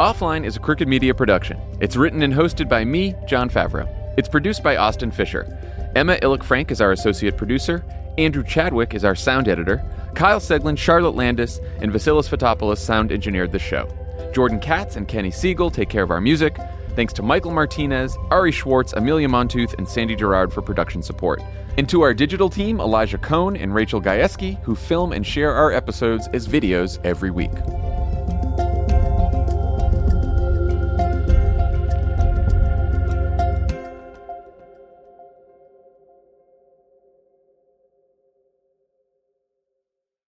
S2: Offline is a Crooked Media production. It's written and hosted by me, Jon Favreau. It's produced by Austin Fisher. Emma Illick-Frank is our associate producer. Andrew Chadwick is our sound editor. Kyle Seglin, Charlotte Landis, and Vasilis Fotopoulos sound engineered the show. Jordan Katz and Kenny Siegel take care of our music. Thanks to Michael Martinez, Ari Schwartz, Amelia Montooth, and Sandy Gerard for production support. And to our digital team, Elijah Cohn and Rachel Gajewski, who film and share our episodes as videos every week.